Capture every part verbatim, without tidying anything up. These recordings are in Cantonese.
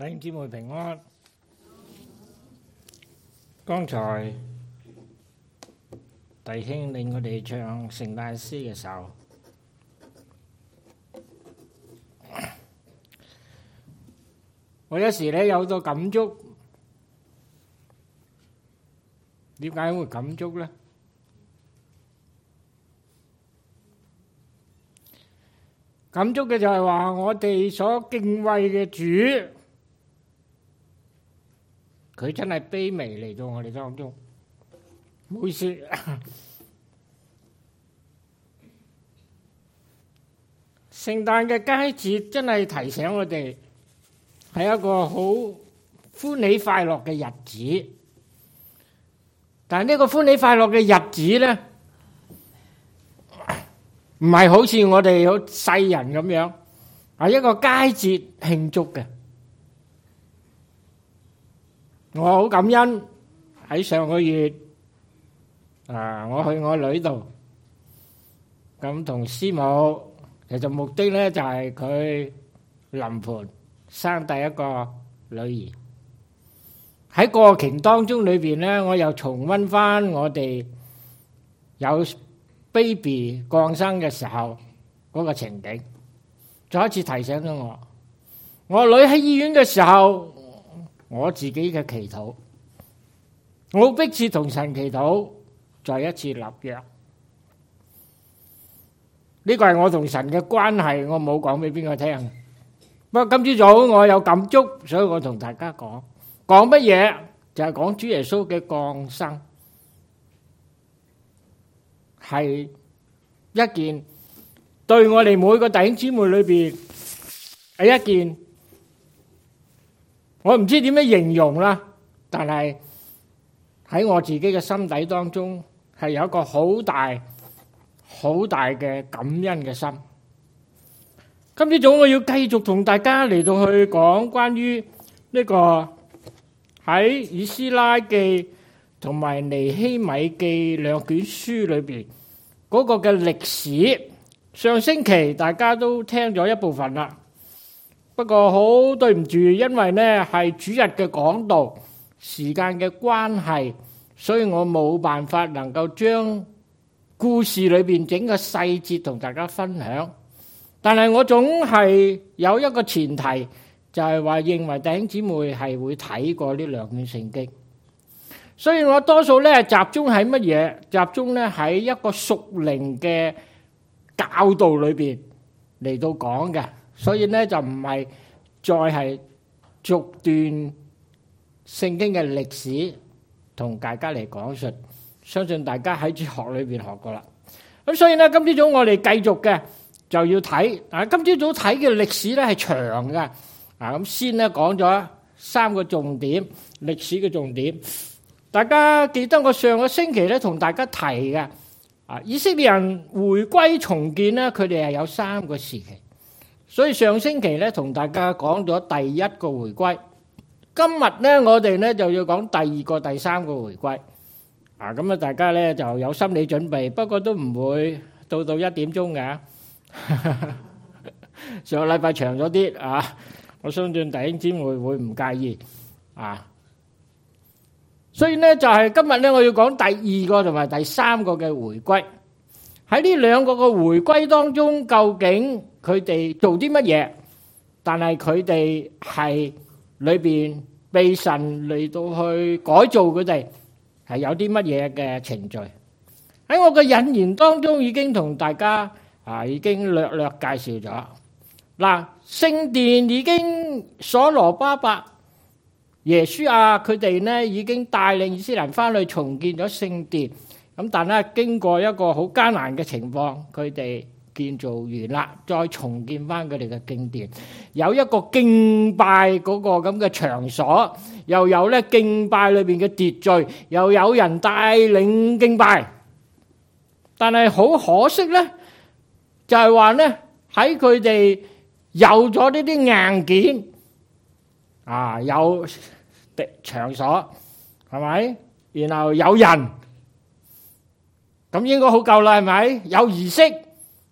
弟兄姊妹平安。剛才弟兄令我哋唱聖誕詩嘅時候，我有時咧有到感觸。點解會感觸咧？感觸嘅就係話我哋所敬畏嘅主，佢真係卑微嚟到我哋當中。唔好意思，聖誕嘅佳節真係提醒我哋係一個好歡喜快樂嘅日子。但係呢個歡喜快樂嘅日子咧，唔係好似我哋好世人咁樣，係一個佳節慶祝嘅。我好感恩喺上個月啊，我去我女度，咁同師母，其實目的咧就係佢臨盆生第一個女兒。喺過程當中裏邊咧，我又重溫翻我哋有 baby 降生嘅時候嗰個情景，再一次提醒咗我，我女喺醫院嘅時候，我自己嘅祈禱，我迫切同神祈禱，再一次立約。呢個係我同神嘅關係，我冇講俾邊個聽。不過今朝早我有感觸，所以我同大家講。講乜嘢？就係講主耶穌嘅降生，係一件對我哋每個弟兄姊妹裏邊係一件，我唔知點樣形容啦，但係喺我自己嘅心底當中係有一個好大好大嘅感恩嘅心。今朝早我要繼續同大家嚟到去講關於呢個喺以斯拉記同埋尼希米記兩卷書裏邊嗰個嘅歷史。上星期大家都聽咗一部分啦，不過好對唔住，因為呢係主日嘅講道，時間嘅關係，所以我冇辦法能夠將故事裏邊整個細節同大家分享。但係我總係有一個前提，就係話認為弟兄姊妹係會睇過呢兩卷聖經，所以我多數咧集中喺乜嘢？集中咧喺一個屬靈嘅教導裏邊嚟到講嘅，所以咧就唔係再係逐段聖經嘅歷史同大家嚟講述。相信大家喺哲學裏邊學過啦。咁所以咧，今朝早我哋繼續嘅就要睇，但係今朝早睇嘅歷史咧係長嘅。啊，咁先咧講咗三個重點，歷史嘅重點。大家記得我上個星期咧同大家提嘅，啊，以色列人回歸重建咧，佢哋係有三個時期。所以上星期咧同大家講咗第一個回歸，今日咧我哋咧就要講第二個、第三個回歸。啊，咁啊大家咧就有心理準備，不過都唔會到到一點鐘嘅。上個禮拜長咗啲啊。我相信弟兄姊妹會唔介意啊，所以咧就係今日咧我要講第二個同埋第三個嘅回歸。喺呢兩個嘅回歸當中，究竟佢哋做啲乜嘢？但係佢哋係裏邊被神嚟到去改造佢哋，係有啲乜嘢嘅程序？喺我嘅引言當中已經同大家啊已經略略介紹咗。嗱，聖殿已經所羅巴伯、耶書亞佢哋呢已經帶領以色列人翻去重建咗聖殿，咁但係經過一個好艱難嘅情況，佢哋建造完啦，再重建翻佢哋嘅敬殿，有一個敬拜嗰個咁嘅場所，又有咧敬拜裏邊嘅秩序，又有人帶領敬拜，但係好可惜咧，就係話咧喺佢哋有咗呢啲硬件，啊有場所係咪？然後有人，咁應該好夠啦，係咪？有儀式，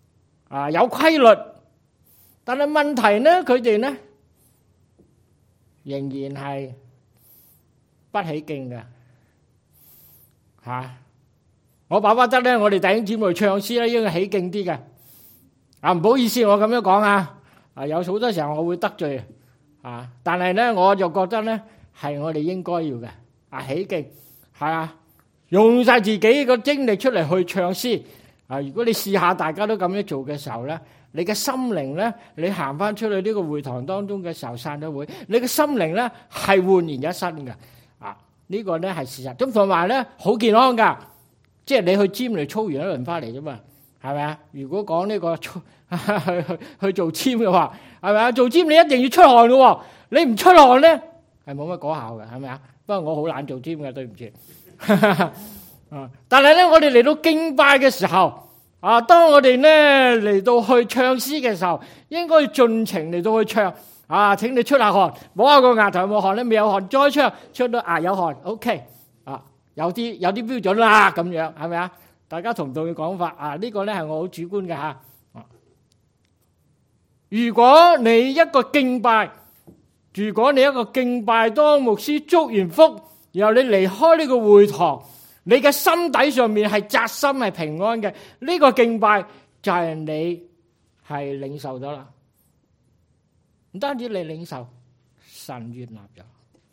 啊有規律，但係問題呢，佢哋呢仍然係不起勁嘅嚇。我巴不得咧，我哋弟兄姊妹唱詩咧應該起勁啲嘅。啊，唔好意思，我咁樣講啊，啊有好多時候我會得罪啊，但係咧我就覺得咧係我哋應該要嘅。啊，起勁係啊，用晒自己個精力出嚟去唱詩啊！如果你試下大家都咁樣做嘅時候咧，你嘅心靈咧，你行翻出去呢個會堂當中嘅時候散咗會，你嘅心靈咧係煥然一新嘅。啊，呢個咧係事實。咁同埋咧好健康㗎，即係你去 gym 嚟操完一輪翻嚟啫嘛，係咪啊？如果講呢個去去去做 gym 嘅話，係咪啊？做 gym 你一定要出汗嘅喎，你唔出汗咧係冇乜果效嘅，係咪啊？不過我好懶做 gym 嘅，對唔住。啊！但係咧，我哋嚟到敬拜嘅時候，啊，當我哋咧嚟到去唱詩嘅時候，應該盡情嚟到去唱。啊，請你出下汗，摸下個額頭有冇汗咧？未有汗，再唱，唱到額有汗 ，OK。啊，有啲有啲標準啦，咁樣係咪啊？大家同唔同意講法？啊，呢個咧係我好主觀嘅吓。如果你一個敬拜，如果你一個敬拜當牧師祝完福，然後你離開呢個會堂，你嘅心底上面係扎心係平安嘅，呢個敬拜就係你係領受咗啦。唔單止你領受，神悅納咗。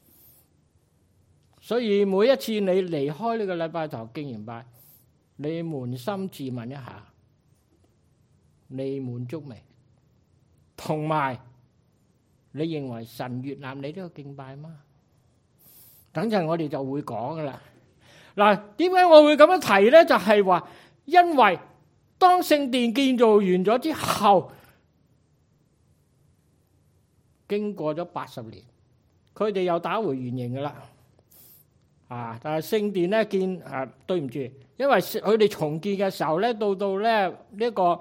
所以每一次你離開呢個禮拜堂敬完拜，你捫心自問一下，你滿足未？同埋你認為神悅納你呢個敬拜嗎？等陣我哋就會講噶啦。嗱，點解我會咁樣提咧？就係話，因為當聖殿建造完咗之後，經過咗八十年，佢哋又打回原形噶啦。啊，但係聖殿咧建誒，對唔住，因為佢哋重建嘅時候咧，到到咧呢個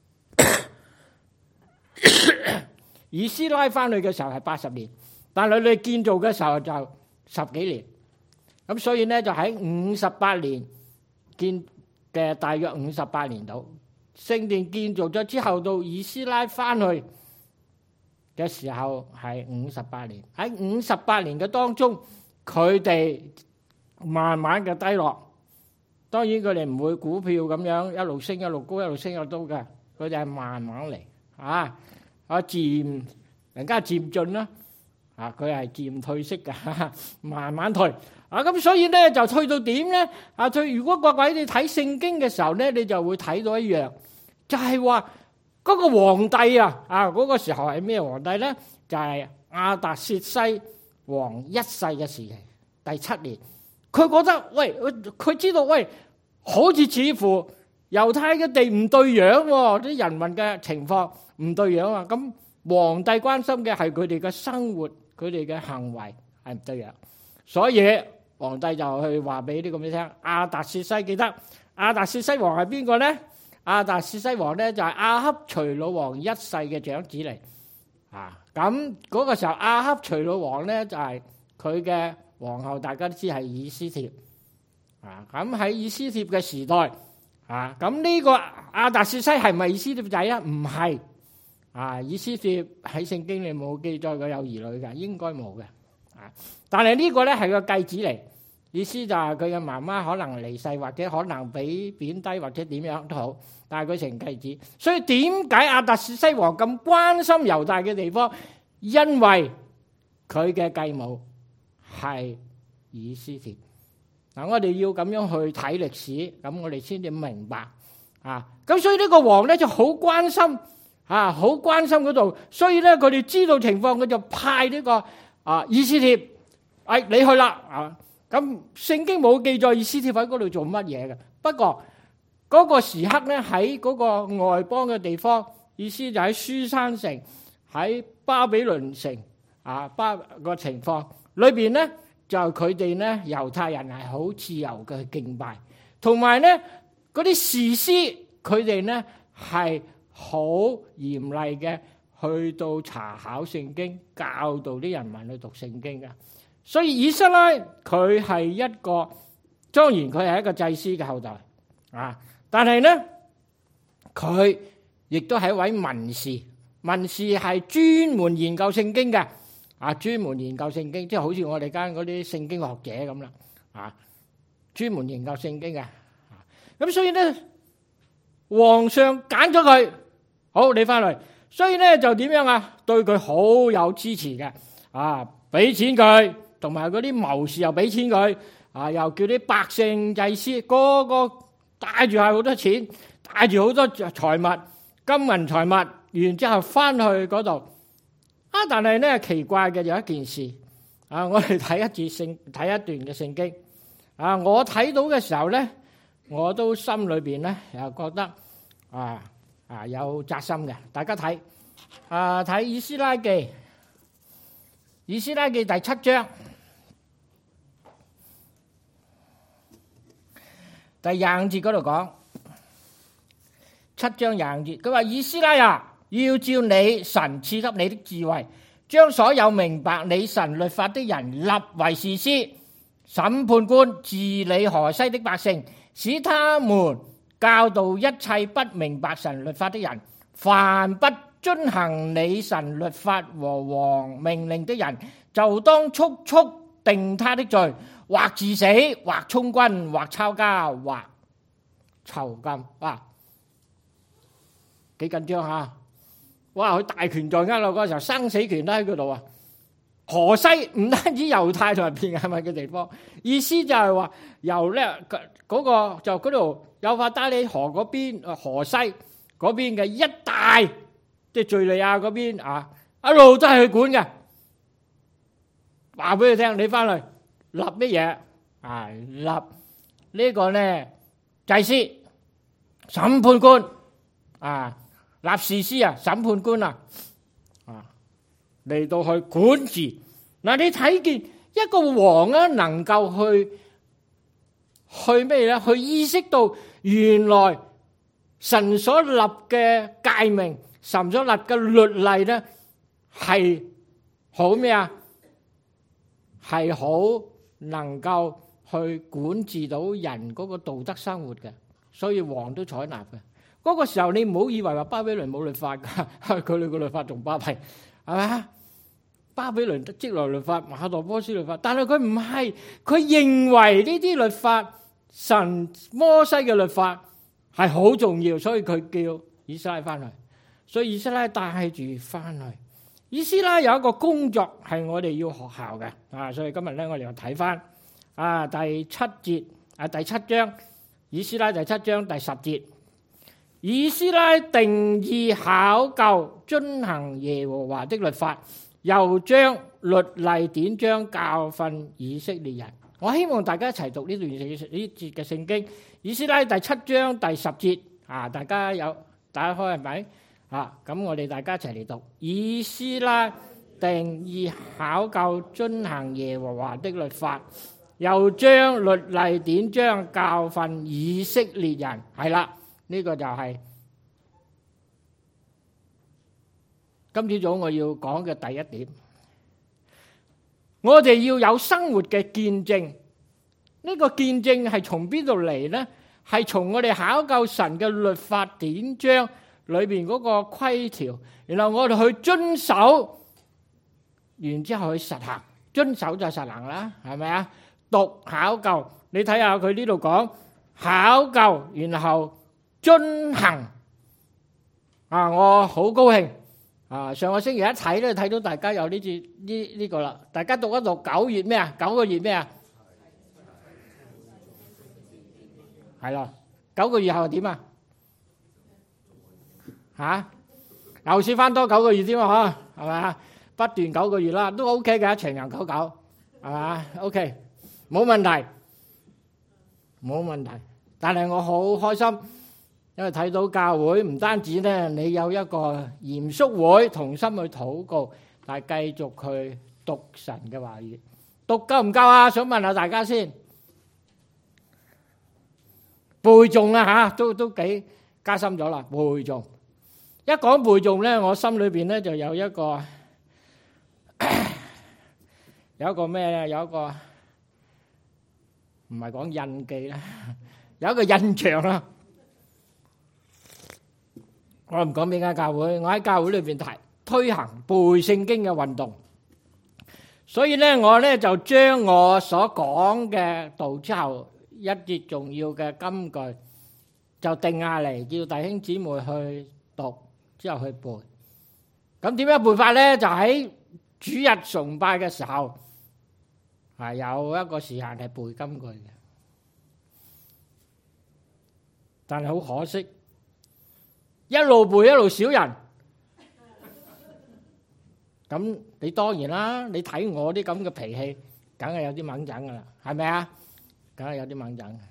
以斯拉翻去嘅時候係八十年，但係佢哋建造嘅時候就十幾年，咁所以咧就喺五十八年建嘅大約五十八年度，聖殿建造咗之後，到以斯拉翻去嘅時候係五十八年。喺五十八年嘅當中，佢哋慢慢嘅低落。當然佢哋唔會股票咁樣一路升一路高，一路升一路高嘅，佢哋係慢慢嚟啊，啊漸人家漸進啦。啊！佢係漸退式嘅，慢慢退啊！咁所以咧就退到點咧？啊！退如果各位你睇聖經嘅時候咧，你就會睇到一樣，就係話嗰個皇帝啊！啊嗰個時候係咩皇帝咧？就係亞達薛西王一世嘅時期，第七年。佢覺得喂，佢知道喂，好似似乎猶太嘅地唔對樣喎，啲人民嘅情況唔對樣啊！咁皇帝關心嘅係佢哋嘅生活。佢哋嘅行為係唔對嘅，所以皇帝就去話俾呢個咩聽？亞達薛西記得亞達薛西王係邊個咧？亞達薛西王咧就係亞哈隨魯王一世嘅長子嚟啊！咁嗰個時候亞哈隨魯王咧就係佢嘅皇后，大家都知係以斯帖啊！咁喺以斯帖嘅時代啊，咁呢個亞達薛西係咪以斯帖仔啊？唔係。啊！以斯帖喺聖經裏冇記載佢有兒女嘅，應該冇嘅。啊！但係呢個咧係個繼子嚟，意思就係佢嘅媽媽可能離世，或者可能俾貶低，或者點樣都好，但係佢成繼子。所以點解亞達薛西王咁關心猶大嘅地方？因為佢嘅繼母係以斯帖。嗱，我哋要咁樣去睇歷史，咁我哋先至明白。啊！咁所以呢個王咧就好關心。啊，好關心嗰度，所以咧佢哋知道情況，佢就派呢個啊以斯帖，哎你去啦啊！咁聖經冇記載以斯帖喺嗰度做乜嘢嘅。不過嗰個時刻咧喺嗰個外邦嘅地方，意思就喺書珊城、喺巴比倫城啊巴個情況裏邊咧，就佢哋咧猶太人係好自由嘅敬拜，同埋咧嗰啲士師佢哋咧係好嚴厲嘅，去到查考聖經，教導啲人民去讀聖經嘅。所以以斯拉佢係一個，當然佢係一個祭司嘅後代啊。但係咧，佢亦都係一位文士，文士係專門研究聖經嘅啊，專門研究聖經，即係好似我哋間嗰啲聖經學者咁啦，啊，專門研究聖經嘅。咁所以咧，皇上揀咗佢，好，你翻嚟，所以咧就點樣啊？對佢好有支持嘅，啊，俾錢佢，同埋嗰啲謀士又俾錢佢，啊，又叫啲百姓祭司個個帶住係好多錢，帶住好多財物、金銀財物，然之後翻去嗰度。啊，但係咧奇怪嘅有一件事，啊，我哋睇一節聖睇一段嘅聖經，啊，我睇到嘅時候咧，我都心裏邊咧又覺得啊啊有扎心嘅。大家睇啊，睇以斯拉記，以斯拉記第七章第廿五節嗰度講，七章廿五節，佢話以斯拉啊，要照你神賜給你的智慧，將所有明白你神律法的人立為士師、審判官，治理河西的百姓，使他們教導一切不明白神律法的人。凡不遵行你神律法和王命令的人，就當速速定他的罪，或治死，或充軍，或抄家，或囚禁。哇，幾緊張吓！哇，佢大權在握啦，嗰時候生死權都喺佢度啊！河西唔單止猶太同埋便雅憫嘅地方，意思就係話由咧嗰個就嗰度幼發拉底河嗰邊，河西嗰邊嘅一帶，即係敘利亞嗰邊啊，一路都係佢管嘅。話俾佢聽，你翻嚟立乜嘢啊？立呢個咧祭司、審判官啊，立士師啊，審判官啊，啊嚟到去管治。嗱，你睇見一個王啊，能夠去去咩咧？去意識到原來神所立嘅誡命、神所立嘅律例咧，係好咩啊？係好能夠去管治到人嗰個道德生活嘅，所以王都採納嘅。嗰個時候你唔好以為話巴比倫冇律法噶，佢哋個律法仲巴閉，係咪？巴比倫積來律法、馬代波斯律法，但係佢唔係，佢認為呢啲律法，神摩西嘅律法係好重要，所以佢叫以斯拉翻去，所以以斯拉帶住翻去。以斯拉有一個工作係我哋要學效嘅，啊，所以今日咧我哋又睇翻啊第七節啊第七章，以斯拉第七章第十節，以斯拉定意考究遵行耶和華的律法，又將律例典章教訓以色列人。我希望大家一齊讀呢段呢節嘅聖經，以斯拉第七章第十節啊，大家有打開係咪？啊，咁我哋大家一齊嚟讀。以斯拉定意考究遵行耶和華的律法，又將律例典章教訓以色列人。係啦，呢個就係今朝早我要講嘅第一點。我哋要有生活嘅見證，呢個見證係從邊度嚟呢？係從我哋考究神嘅律法典章裏邊嗰個規條，然後我哋去遵守，然之後去實行，遵守就實行啦，係咪啊？讀考究，你睇下佢呢度講考究，然後遵行。啊，我好高興啊！上個星期一睇咧，睇到大家有呢節呢呢個啦，大家讀一讀九月咩啊？九個月咩啊？係咯，九個月後點啊？吓，又試翻多九個月添啊？嗬，係咪？不斷九個月啦，都 OK 嘅，長長久久，係嘛 ？OK，冇問題，冇問題。但係我好開心，因為睇到教會唔單止咧，你有一個嚴肅會，同心去禱告，但係繼續去讀神嘅話語，讀夠唔夠啊？想問下大家先，背誦啊吓，都都幾加深咗啦，背誦。一講背誦咧，我心裏邊咧就有一個有一個咩咧？有一個唔係講印記啦，有一個印象啦。我唔講邊間教會，我喺教會裏邊提推行背聖經嘅運動。 所以咧，我咧就將我所講嘅道之後一節重要嘅金句就定下嚟，叫弟兄姊妹去讀之後去背。咁點樣背法咧？就喺主日崇拜嘅時候，係有一個時限係背金句嘅。但係好可惜，一路背一路少人。咁你當然啦，你睇我啲咁嘅脾氣，梗係有啲猛整噶啦，係咪啊？梗係有啲猛整。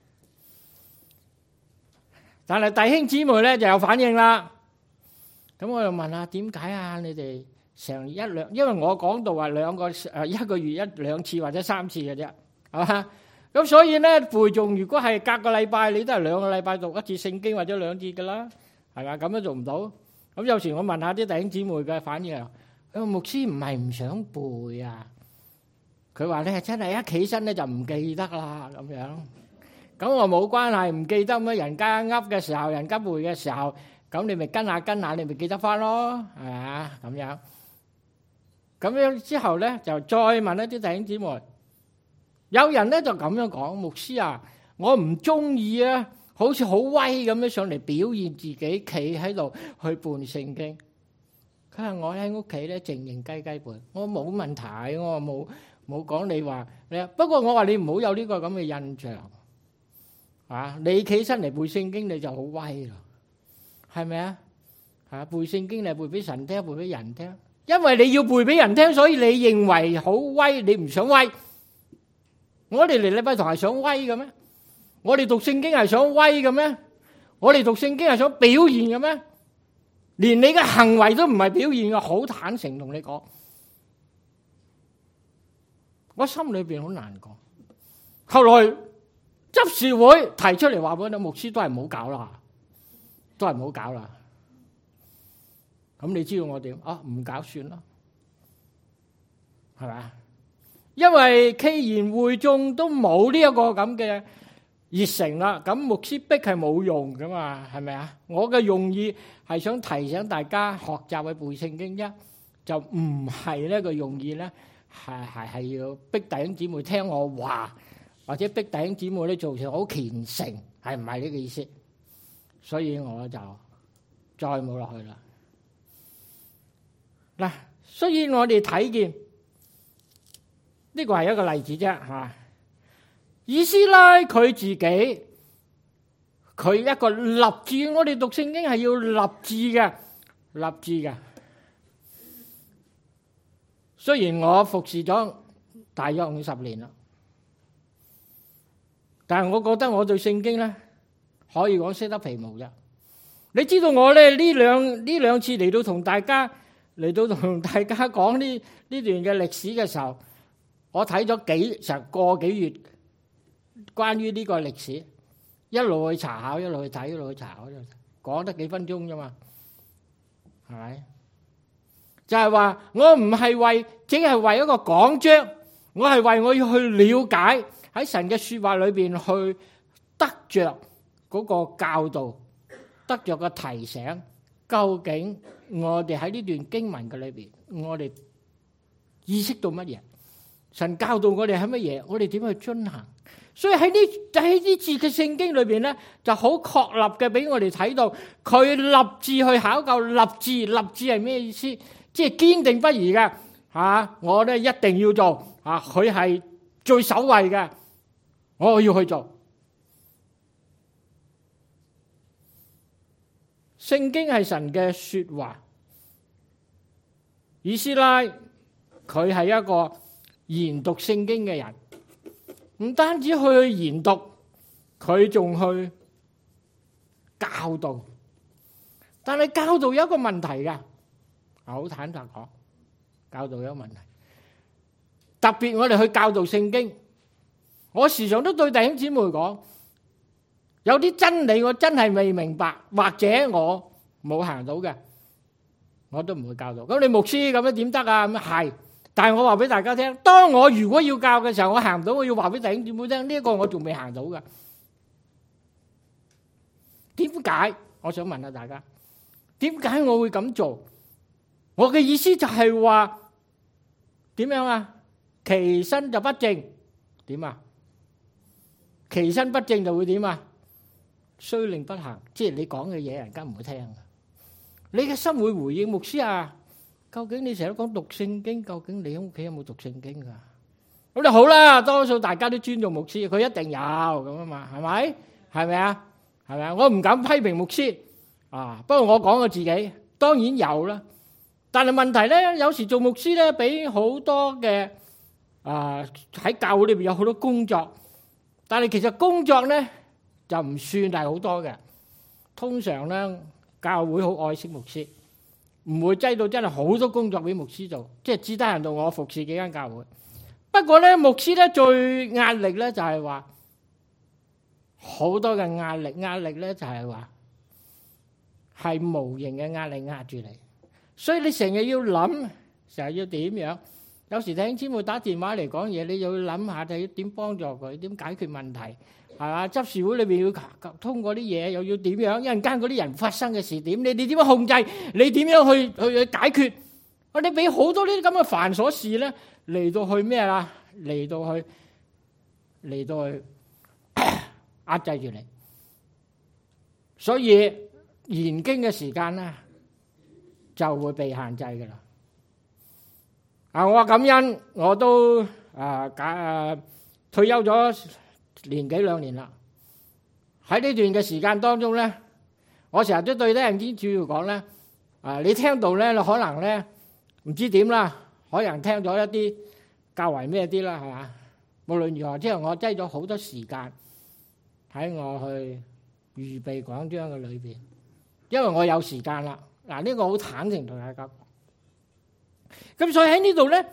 但係弟兄姊妹咧就有反應啦。咁我就問下點解啊？你哋成一兩，因為我講到話兩個誒一個月一兩次或者三次嘅啫，係嘛？咁所以咧背誦，如果係隔個禮拜，你都係兩個禮拜讀一次聖經或者兩節噶啦，係嘛？咁樣做唔到。咁有時我問下啲弟兄姊妹嘅反應啊，牧師唔係唔想背啊，佢話咧真係一起身咧就唔記得啦咁樣。咁我冇關係，唔記得咁，人家噏嘅時候，人家背嘅時候，咁你咪跟下跟下，你咪記得翻咯，係嘛？咁樣。咁樣之後咧，就再問一啲弟兄姊妹，有人咧就咁樣講，牧師啊，我唔中意啊，好似好威咁樣上嚟表現自己，企喺度去背聖經。佢話我喺屋企咧靜靜雞雞背，我冇問題，我冇冇講你話你。不過我話你唔好有呢個咁嘅印象。啊！你企身嚟背聖經你就好威咯，係咪啊？啊！背聖經你背俾神聽，背俾人聽，因為你要背俾人聽，所以你認為好威，你唔想威。我哋嚟禮拜堂係想威嘅咩？我哋讀聖經係想威嘅咩？我哋讀聖經係想表現嘅咩？連你嘅行為都唔係表現嘅，好坦誠同你講，我心裏邊好難過。後來執事會提出嚟話俾我聽，牧師都係唔好搞啦，都係唔好搞啦。咁你知道我點啊？唔搞算啦，係咪？因為既然會眾都冇呢一個咁嘅熱誠啦，咁牧師逼係冇用噶嘛，係咪啊？我嘅用意係想提醒大家學習去背聖經啫，就唔係呢個用意咧，係係係要逼弟兄姊妹聽我話。或者逼弟兄姊妹咧做成好虔誠，係唔係呢個意思？所以我就再冇落去啦。嗱，所以我哋睇見呢個係一個例子啫嚇。以斯拉佢自己，佢一個立志，我哋讀聖經係要立志嘅，立志嘅。雖然我服侍咗大約五十年啦。但係我覺得我對聖經咧可以講識得皮毛啫。你知道我咧呢兩呢兩次嚟到同大家嚟到同大家講呢呢段嘅歷史嘅時候，我睇咗幾成個幾月關於呢個歷史，一路去查考，一路去睇，一路去查考，講得幾分鐘啫嘛，係咪？就係話我唔係為只係為一個講章，我係為我要去了解。喺神嘅說話裏邊去得着嗰個教導，得着個提醒，究竟我哋喺呢段經文嘅裏邊，我哋意識到乜嘢？神教導我哋係乜嘢？我哋點去遵行？所以喺呢喺呢次嘅聖經裏邊咧，就好確立嘅俾我哋睇到，佢立志去考究，立志立志係咩意思？即係堅定不移嘅吓，我咧一定要做啊！佢係最首位嘅。我要去做。聖經係神嘅說話。以斯拉佢係一個研讀聖經嘅人，唔單止去研讀，佢仲去教導。但係教導有一個問題㗎，好坦白講，教導有一個問題。特別我哋去教導聖經。我時常都對弟兄姊妹講，有啲真理我真係未明白，或者我冇行到嘅，我都唔會教導。咁你牧師咁樣點得啊？咁係，但係我話俾大家聽，當我如果要教嘅時候，我行唔到，我要話俾弟兄姊妹聽，呢一個我仲未行到嘅。點解？我想問下大家，點解我會咁做？我嘅意思就係話， 點樣啊？其身就不正，點啊？其身不正就會點啊？雖令不行，即係你講嘅嘢人家唔會聽。你嘅心會回應牧師啊？究竟你成日都講讀聖經，究竟你喺屋企有冇讀聖經噶？咁就好啦，多數大家都尊重牧師，佢一定有咁啊嘛，係咪？係咪啊？係咪啊？我唔敢批評牧師啊，不過我講我自己，當然有啦。但係問題咧，有時做牧師咧，俾好多嘅啊喺教會裏邊有好多工作，但係其實工作咧就唔算係好多嘅。通常咧，教會好愛惜牧師，唔會擠到真係好多工作俾牧師做，即係只得閒到我服侍幾間教會。不過咧，牧師咧最壓力咧就係話好多嘅壓力，壓力咧就係話係無形嘅壓力壓住你。所以你成日要諗，成日要點樣？有時弟兄姊妹打電話嚟講嘢，你就要諗下，就要點幫助佢，點解決問題，係嘛？執事會裏邊要通過啲嘢，又要點樣？一陣間嗰啲人發生嘅事點？你你點樣控制？你點樣去去去解決？我哋俾好多呢啲咁嘅繁瑣事咧，嚟到去咩啦？嚟到去嚟到去壓制住你。所以研經嘅時間咧，就會被限制㗎啦。啊，我感恩，我都啊解啊退休咗年幾兩年啦。喺呢段嘅時間當中咧，我成日都對啲人啲主要講咧，啊你聽到咧，你可能咧唔知點啦，可能聽咗一啲較為咩啲啦，係嘛？無論如何，即係我擠咗好多時間喺我去預備講章嘅裏邊，因為我有時間啦。嗱，呢個好坦誠同大家講。咁所以喺呢度咧，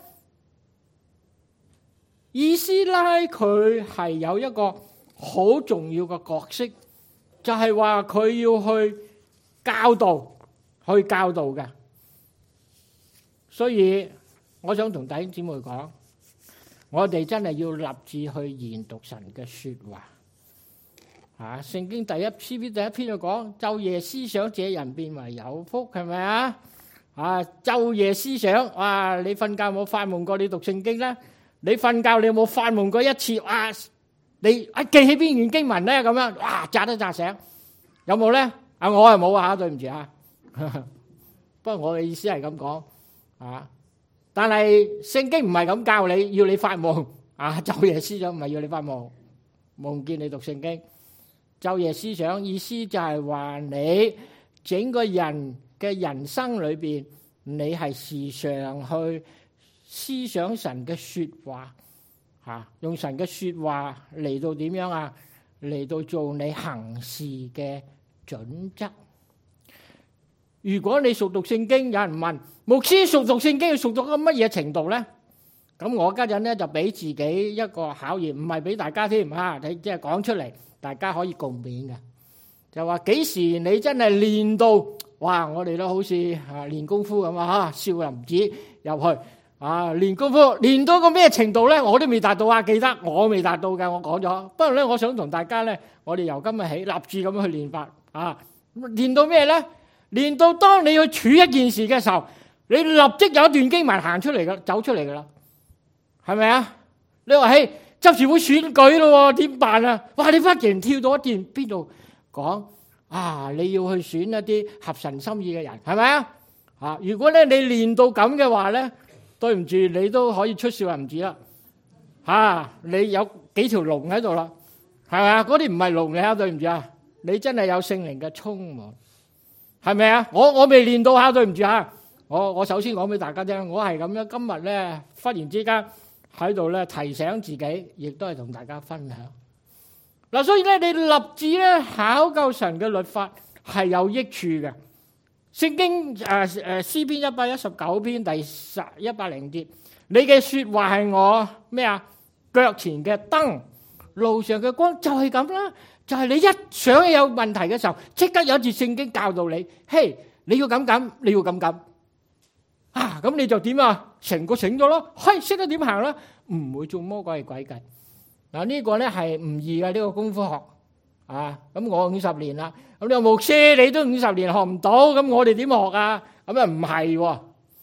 以斯拉佢係有一個好重要嘅角色，就係話佢要去教導，去教導嘅。所以我想同弟兄姊妹講，我哋真係要立志去研讀神嘅說話。啊！聖經第一詩篇第一篇就講，晝夜思想這人變為有福，係咪啊？啊！晝夜思想，哇！你瞓覺有冇發夢過你讀聖經咧？你瞓覺你有冇發夢過一次？哇！你一記起邊段經文咧咁樣，哇！扎都扎醒，有冇咧？啊！我係冇啊，對唔住啊。不過我嘅意思係咁講啊。但係聖經唔係咁教你，要你發夢啊！晝夜思想唔係要你發夢，夢見你讀聖經。晝夜思想意思就係話你整個人嘅人生裏邊，你係時常去思想神嘅說話，吓用神嘅說話嚟到點樣啊？嚟到做你行事嘅準則。如果你熟讀聖經，有人問牧師熟讀聖經要熟讀到乜嘢程度咧？咁我家陣咧就俾自己一個考驗，唔係俾大家添吓，你即係講出嚟。大家可以共勉嘅，就話幾時你真係練到，哇！我哋都好似啊練功夫咁啊，少林寺入去啊練功夫，練到個咩程度咧？我都未達到啊！記得我未達到嘅，我講咗。不過咧，我想同大家咧，我哋由今日起立志咁樣去練法啊！練到咩咧？練到當你去處一件事嘅時候，你立即有一段經文行出嚟噶，走出嚟噶啦，係咪啊？你話嘿？執事會選舉咯，點辦啊？哇！你忽然跳到一段邊度講啊？你要去選一啲合神心意嘅人，係咪啊？啊！如果咧你練到咁嘅話咧，對唔住，你都可以出少林寺啦。吓，你有幾條龍喺度啦，係咪啊？嗰啲唔係龍嚟啊，對唔住啊！你真係有聖靈嘅充滿，係咪啊？我我未練到啊，對唔住啊！我我首先講俾大家聽，我係咁樣，今日咧忽然之間。喺度咧提醒自己，亦都係同大家分享。嗱，所以咧你立志咧考究神嘅律法係有益處嘅。聖經誒誒詩篇一百一十九篇第十一百零節，你嘅說話係我咩啊？腳前嘅燈，路上嘅光，就係咁啦。就係你一想有問題嘅時候，即刻有一節聖經教導你，嘿，你要咁咁，你要咁咁。啊，咁你就點啊？成個醒咗咯，嘿，識得點行啦，唔會做魔鬼嘅詭計。嗱，呢個咧係唔易嘅呢個功夫學啊。咁我五十年啦，咁你牧師你都五十年學唔到，咁我哋點學啊？咁啊唔係喎，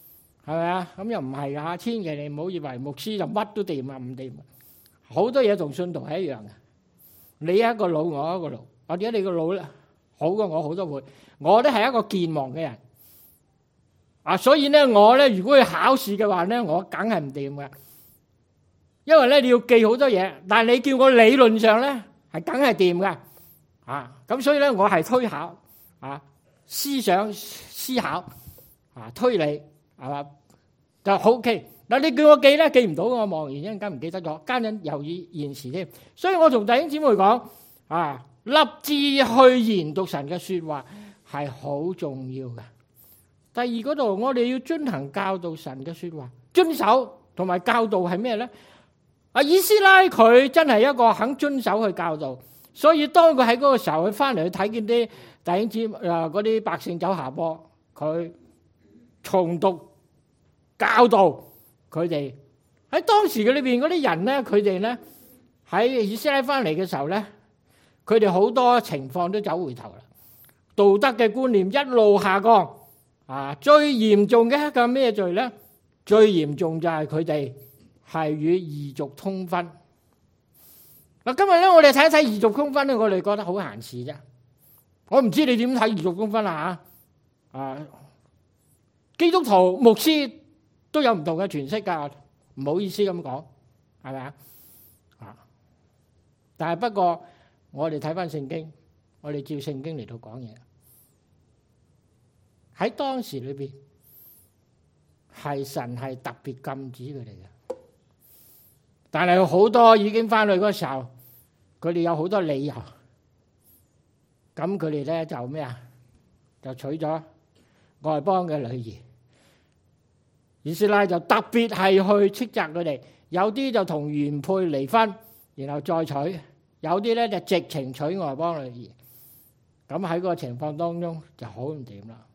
係咪啊？咁又唔係㗎，千祈你唔好以為牧師就乜都掂啊，唔掂。好多嘢同信徒係一樣嘅。你一個腦，我一個腦，或者你個腦咧好過我好多倍。我咧係一個健忘嘅人啊，所以咧我咧如果要考試嘅話咧，我梗係唔掂嘅，因為咧你要記好多嘢。但係你叫我理論上咧係梗係掂嘅啊。咁所以咧我係推考啊，思想思考啊，推理係嘛就好 OK。嗱，你叫我記咧，記唔到，我望完一陣間唔記得咗，家陣又以現時添。所以我同弟兄姊妹講啊，立志去研讀神嘅說話係好重要嘅。第二嗰度，我哋要遵行教導神嘅說話，遵守同埋教導係咩咧？啊，以斯拉佢真係一個肯遵守去教導，所以當佢喺嗰個時候，佢翻嚟去睇見啲弟兄姊妹啊，嗰啲百姓走下坡，佢重讀教導。佢哋喺當時嘅裏邊嗰啲人咧，佢哋咧喺以斯拉翻嚟嘅時候咧，佢哋好多情況都走回頭啦，道德嘅觀念一路下降啊！最嚴重嘅一個咩罪咧？最嚴重就係佢哋係與異族通婚。嗱，今日咧我哋睇一睇異族通婚咧，我哋覺得好閒事啫。我唔知你點睇異族通婚啊？嚇啊！基督徒牧師都有唔同嘅詮釋㗎，唔好意思咁講，係咪啊？啊！但係不過我哋睇翻聖經，我哋照聖經嚟到講嘢。喺當時裏邊，係神係特別禁止佢哋嘅。但係好多已經翻去嗰時候，佢哋有好多理由，咁佢哋咧就咩啊？就娶咗外邦嘅女兒。以斯拉就特別係去斥責佢哋，有啲就同原配離婚，然後再娶；有啲咧就直情娶外邦女兒。咁喺嗰個情況當中就好唔掂啦。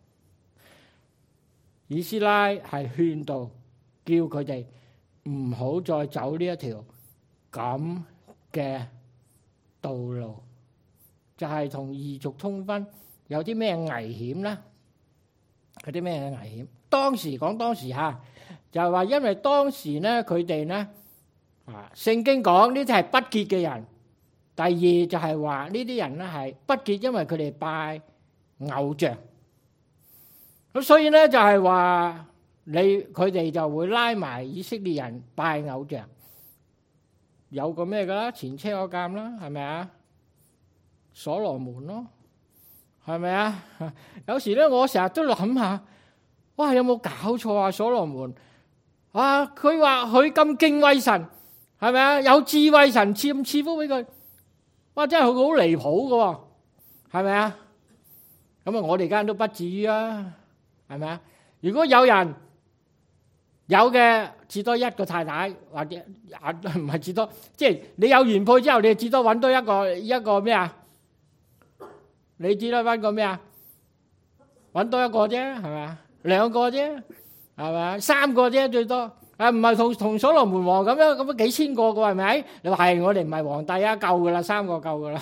以斯拉係勸導，叫佢哋唔好再走呢一條咁嘅道路，就係同異族通婚有啲咩危險咧？有啲咩危險？當時講當時嚇，就係話因為當時咧佢哋咧啊，聖經講呢啲係不潔嘅人。第二就係話呢啲人咧係不潔，因為佢哋拜偶像。咁所以咧就係話你佢哋就會拉埋以色列人拜偶像，有個咩噶啦？前車可鑑啦，係咪啊？所羅門咯，係咪啊？有時咧我成日都諗下。哇！有冇搞錯啊？所羅門啊，佢話佢咁敬畏神，係咪啊？有智慧，神賜賜福俾佢。哇！真係好離譜㗎，係咪啊？咁啊，我哋間都不至於啊，係咪啊？如果有人有嘅，至多一個太太，或者啊唔係至多，即係你有原配之後，你至多揾多一個一個咩啊？你至多揾個咩啊？揾多一個啫，係咪啊？兩個啫，係咪？三個啫最多，啊唔係同同所羅門王咁樣咁樣幾千個嘅係咪？你話係我哋唔係皇帝啊，夠噶啦，三個夠噶啦。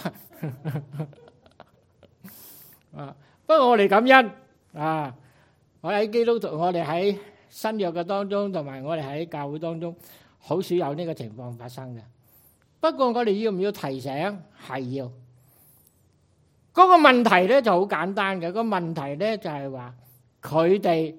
啊，不過我哋感恩啊，我喺基督徒，我哋喺新約嘅當中，同埋我哋喺教會當中，好少有呢個情況發生嘅。不過我哋要唔要提醒？係要。嗰個問題咧就好簡單嘅，個問題咧就係話。佢哋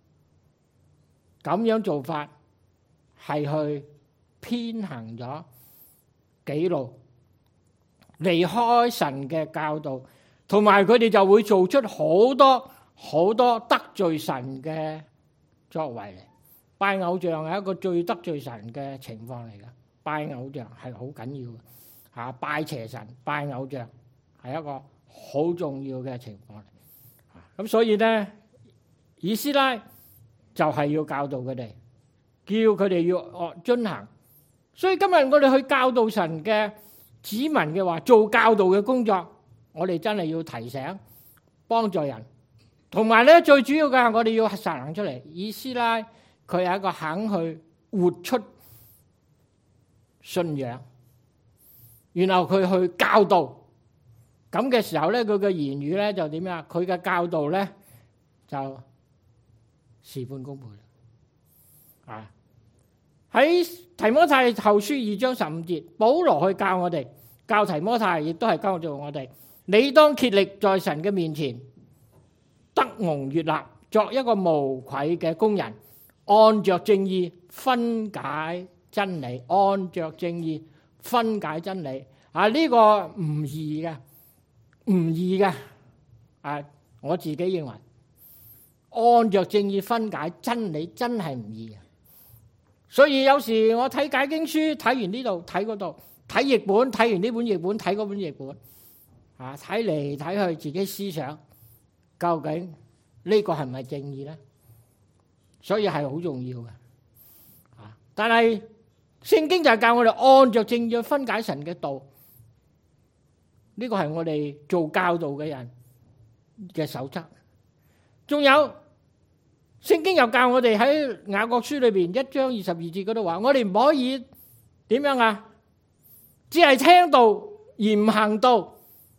咁樣做法係去偏行咗己路，離開神嘅教導，同埋佢哋就會做出好多好多得罪神嘅作為嚟。拜偶像係一個最得罪神嘅情況嚟嘅，拜偶像係好緊要嘅嚇，拜邪神、拜偶像係一個好重要嘅情況嚟。咁所以咧。以斯拉就係要教導佢哋，叫佢哋要遵行。所以今日我哋去教導神嘅子民嘅話，做教導嘅工作，我哋真係要提醒、幫助人。同埋咧，最主要嘅係我哋要實行出嚟。以斯拉佢係一個肯去活出信仰，然後佢去教導。咁嘅時候咧，佢嘅言語咧就點樣？佢嘅教導咧就事半功倍。 啊！喺提摩太後書二章十五節，保羅去教我哋，教提摩太，亦都係教導我哋。你當竭力在神嘅面前得蒙悅納，作一個無愧嘅工人，按着正義分解真理，按着正義分解真理。啊，呢個唔易嘅，唔易嘅。啊，我自己認為，按着正義分解真理真係唔易嘅。所以有時我睇解經書，睇完呢度睇嗰度，睇譯本，睇完呢本譯本，睇嗰本譯本，啊，睇嚟睇去自己思想，究竟呢個係咪正義咧？所以係好重要嘅。啊，但係聖經就係教我哋按着正義去分解神嘅道，呢個係我哋做教導嘅人嘅守則。仲有。聖經又教我哋喺雅各書裏邊一章二十二節嗰度話，我哋唔可以點樣啊？只係聽道而唔行道，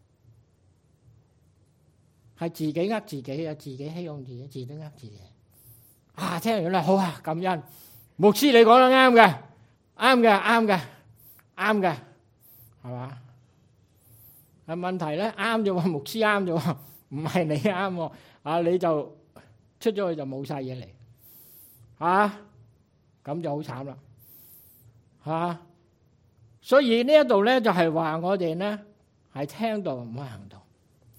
係自己呃自己啊！自己欺哄自己，自己呃自己。啊，聽完啦，好啊，感恩。牧師你講得啱嘅，啱嘅，啱嘅，啱嘅，係嘛？啊，問題咧，啱就話牧師啱就話，唔係你啱，啊你就。出咗去就冇晒嘢嚟，啊，咁就好慘啦，啊，所以呢一度咧就係話我哋咧係聽道唔可以行道。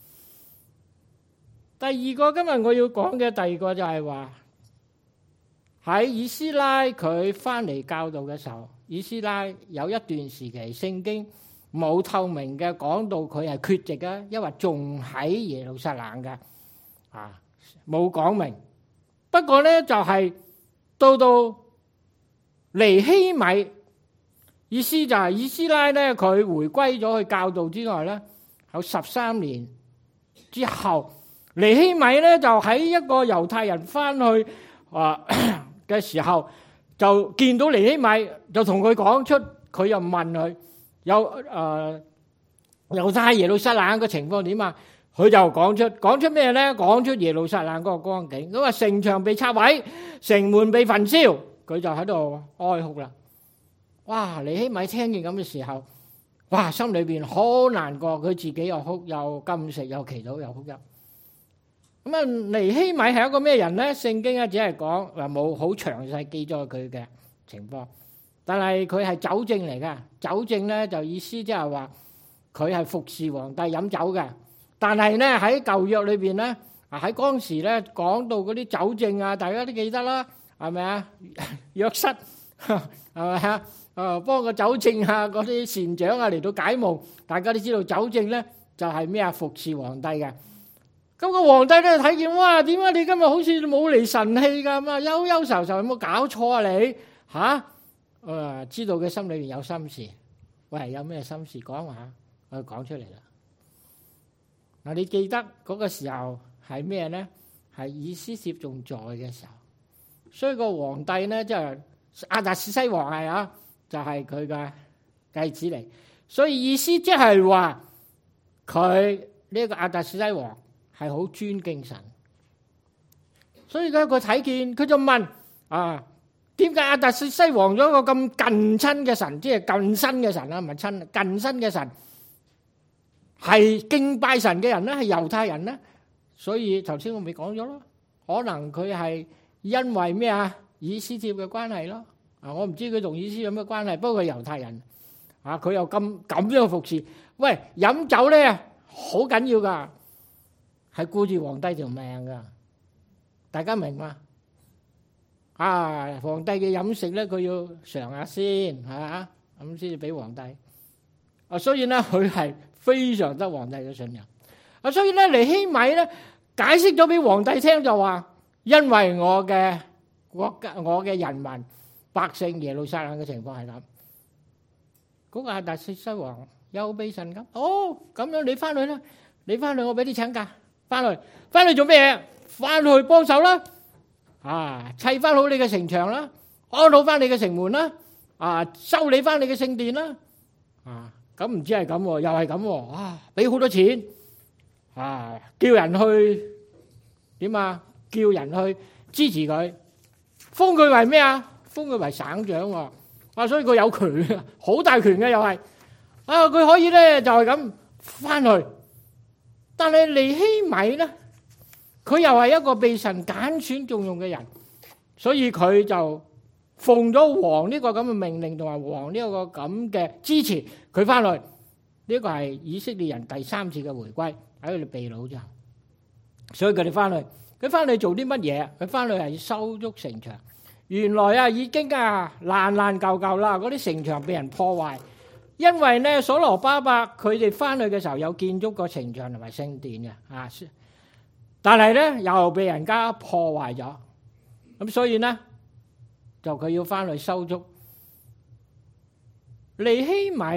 第二個今日我要講嘅第二個就係話喺以斯拉佢翻嚟教導嘅時候，以斯拉有一段時期聖經冇透明嘅講到佢係缺席啊，因為仲喺耶路撒冷嘅，啊。冇講明，不過咧就係到到尼希米，意思就係以斯拉咧佢回歸咗去教導之外咧，有十三年之後，尼希米咧就喺一個猶太人翻去啊嘅時候，就見到尼希米，就同佢講出，佢又問佢有誒猶太耶路撒冷嘅情況點啊？佢就講出講出咩咧？講出耶路撒冷嗰個光景。咁啊，城牆被拆毀，城門被焚燒，佢就喺度哀哭啦。哇！尼希米聽見咁嘅時候，哇，心裏邊好難過，佢自己又哭又禁食又祈禱又哭泣。咁啊，尼希米係一個咩人咧？聖經咧只係講話冇好詳細記載佢嘅情況，但係佢係酒政嚟嘅。酒政咧就意思即係話佢係服侍皇帝飲酒嘅。但係咧喺舊約裏邊咧，啊喺當時咧講到嗰啲酒政啊，大家都記得啦，係咪啊？約瑟係咪啊？啊幫個酒政啊嗰啲善長啊嚟到解夢，大家都知道酒政咧就係咩啊？服侍皇帝嘅。咁個皇帝咧睇見，哇！點解你今日好似冇嚟神氣㗎？咁啊憂憂愁愁，有冇搞錯啊你？嚇！誒知道佢心裏邊有心事，喂，有咩心事講下，我講出嚟啦。嗱，你記得嗰個時候係咩咧？係以斯帖仲在嘅時候，所以個皇帝咧即係亞達薛西王係啊，就係佢嘅繼子嚟。所以意思即係話佢呢個亞達薛西王係好尊敬神。所以咧佢睇見佢就問啊，點解亞達薛西王咗一個咁近親嘅神，即係近身嘅神啊，唔係親近身嘅神？係敬拜神嘅人咧，係猶太人咧，所以頭先我咪講咗咯，可能佢係因為咩啊？以斯帖嘅關係咯，啊，我唔知佢同以斯帖有咩關係，不過佢猶太人，啊，佢又咁咁樣服侍，喂，飲酒咧好緊要噶，係顧住皇帝條命噶，大家明嘛？啊，皇帝嘅飲食咧，佢要嘗下先，係嘛？咁先至俾皇帝，啊，所以咧佢係。非常得皇帝嘅信任啊，所以咧尼希米咧解釋咗俾皇帝聽就話，因為我嘅國家、我嘅人民百姓耶路撒冷嘅情況係咁，嗰個亞達薛西王憂悲甚感。哦，咁樣你翻去啦，你翻去我俾啲請假，翻去翻去做咩嘢？翻去幫手啦，啊，砌翻好你嘅城牆啦，安好翻你嘅城門啦，啊，修理翻你嘅聖殿啦，啊。咁唔知係咁喎，又係咁喎，啊！俾好多錢，啊！叫人去點啊？叫人去支持佢，封佢為咩啊？ 封佢為省長喎，啊，所以佢有權，好大權嘅又係，啊，佢可以咧就係咁翻去。但係尼希米咧，佢又係一個被神揀選重用嘅人，所以佢就奉咗王呢個咁嘅命令同埋王呢個咁嘅支持，佢翻去。呢個係以色列人第三次嘅回歸，喺佢哋被擄之後，所以佢哋翻去。佢翻去做啲乜嘢？佢翻去係修築城牆。原來啊已經啊爛爛舊舊啦，嗰啲城牆被人破壞。因為咧所羅巴伯佢哋翻去嘅時候有建築個城牆同埋聖殿嘅啊，但係咧又被人家破壞咗。咁所以咧就佢要翻去修築。尼希米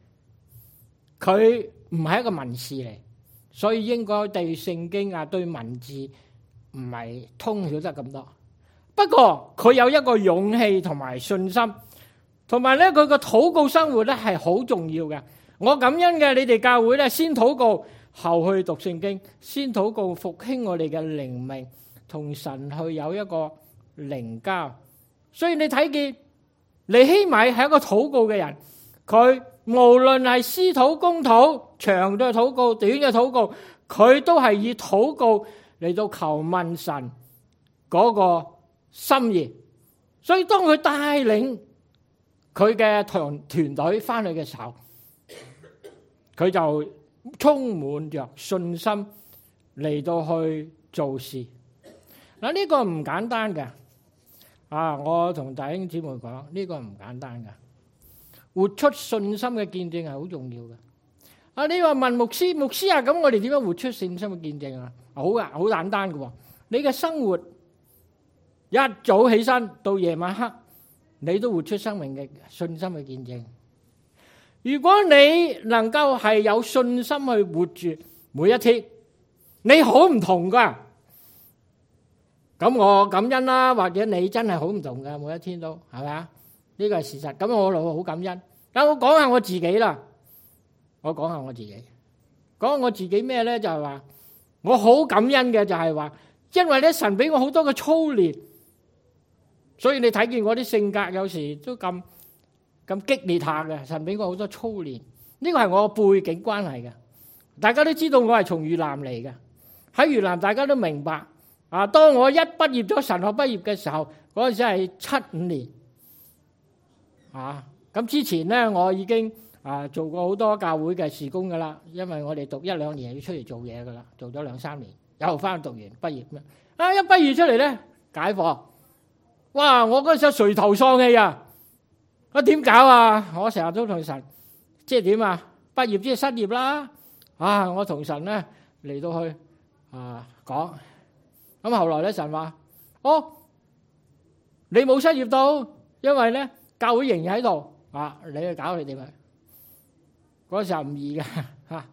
佢唔係一個文士嚟，所以應該對聖經啊對文字唔係通曉得咁多。不過佢有一個勇氣同埋信心，同埋咧佢個禱告生活咧係好重要嘅。我感恩嘅，你哋教會咧先禱告後去讀聖經，先禱告復興我哋嘅靈命，同神去有一個靈交。所以你睇見尼希米係一個禱告嘅人，佢無論係私禱公禱，長嘅禱告短嘅禱告，佢都係以禱告嚟到求問神嗰個心意。所以當佢帶領佢嘅團團隊翻去嘅時候，佢就充滿着信心嚟到去做事。嗱，呢個唔簡單嘅啊！我同弟兄姊妹講，呢個唔簡單嘅，活出信心嘅見證係好重要嘅。啊，你話問牧師，牧師啊，咁我哋點樣活出信心嘅見證啊？好啊，好簡單嘅。你嘅生活一早起身到夜晚黑，你都活出生命嘅信心嘅見證。如果你能夠係有信心去活住每一天，你好唔同噶。咁我感恩啦，或者你真係好唔同噶，每一天都係咪啊？呢個係事實。咁我好感恩。咁我講下我自己啦。我講下我自己，講下我自己咩咧？就係話我好感恩嘅，就係話，因為咧神俾我好多嘅操練，所以你睇見我啲性格有時都咁咁激烈下嘅。神俾我好多操練，呢個係我背景關係嘅。大家都知道我係從越南嚟嘅，喺越南大家都明白啊。當我一畢業咗神學畢業嘅時候，嗰陣時係七五年啊。咁之前咧我已經啊，做過好多教會嘅事工噶啦，因為我哋讀一兩年要出嚟做嘢噶啦，做咗兩三年，又翻去讀完畢業咩？啊，一畢業出嚟咧解放，哇！我嗰陣時垂頭喪氣啊！我點搞啊？我成日都同神，即係點啊？畢業即係失業啦！啊，我同神咧嚟到去啊講，咁後來咧神話，哦，你冇失業到，因為咧教會仍然喺度啊，你去搞你哋咪。嗰時候唔易㗎嚇，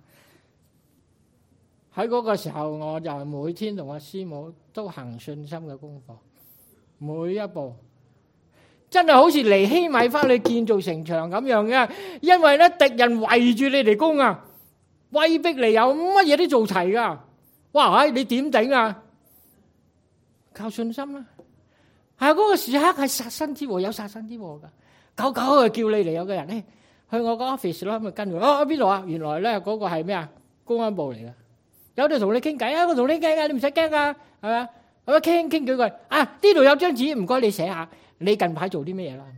喺嗰個時候我就每天同我師母都行信心嘅功課，每一步真係好似尼希米翻去建造城牆咁樣嘅，因為咧敵人圍住你嚟攻啊，威逼你有乜嘢都做齊㗎，哇！唉，你點頂啊？靠信心啦，係嗰個時刻係殺身之禍，有殺身之禍㗎，久久就叫你嚟有個人咧。去我個 office 咯，咁咪跟住，哦，邊度啊？原來咧嗰個係咩啊？公安部嚟嘅，有啲同你傾偈啊，我同你傾啊，你唔使驚啊，係咪啊？咁啊傾傾幾句啊，呢度有張紙，唔該你寫下，你近排做啲咩嘢啦？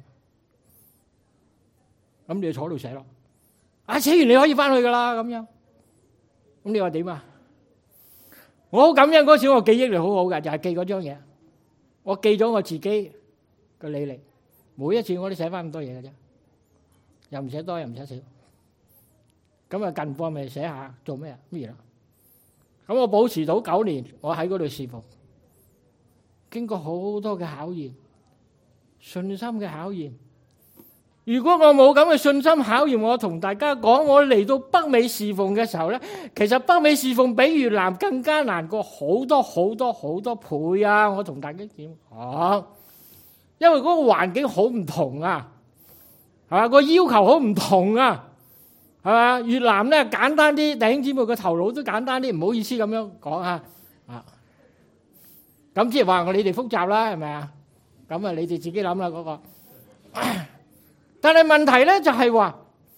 咁你坐度寫咯，啊寫完你可以翻去噶啦，咁樣。咁你話點啊？我好感恩嗰時我記憶力好好嘅，就係記嗰張嘢，我記咗我自己嘅履歷，每一次我都寫翻咁多嘢嘅啫。又唔寫多又唔寫少，咁啊近況咪寫下做咩啊咩啦？咁我保持到九年，我喺嗰度侍奉，經過好多嘅考驗，信心嘅考驗。如果我冇咁嘅信心考驗，我同大家講，我嚟到北美侍奉嘅時候咧，其實北美侍奉比越南更加難過好多好多好多倍啊！我同大家點講？因為嗰個環境好唔同啊。係嘛，個要求好唔同啊，係嘛？越南咧簡單啲，弟兄姊妹個頭腦都簡單啲，唔好意思咁樣講啊。啊，咁即係話我你哋複雜啦，係咪啊？ 咁啊，你哋自己諗啦嗰個。但係問題咧就係話，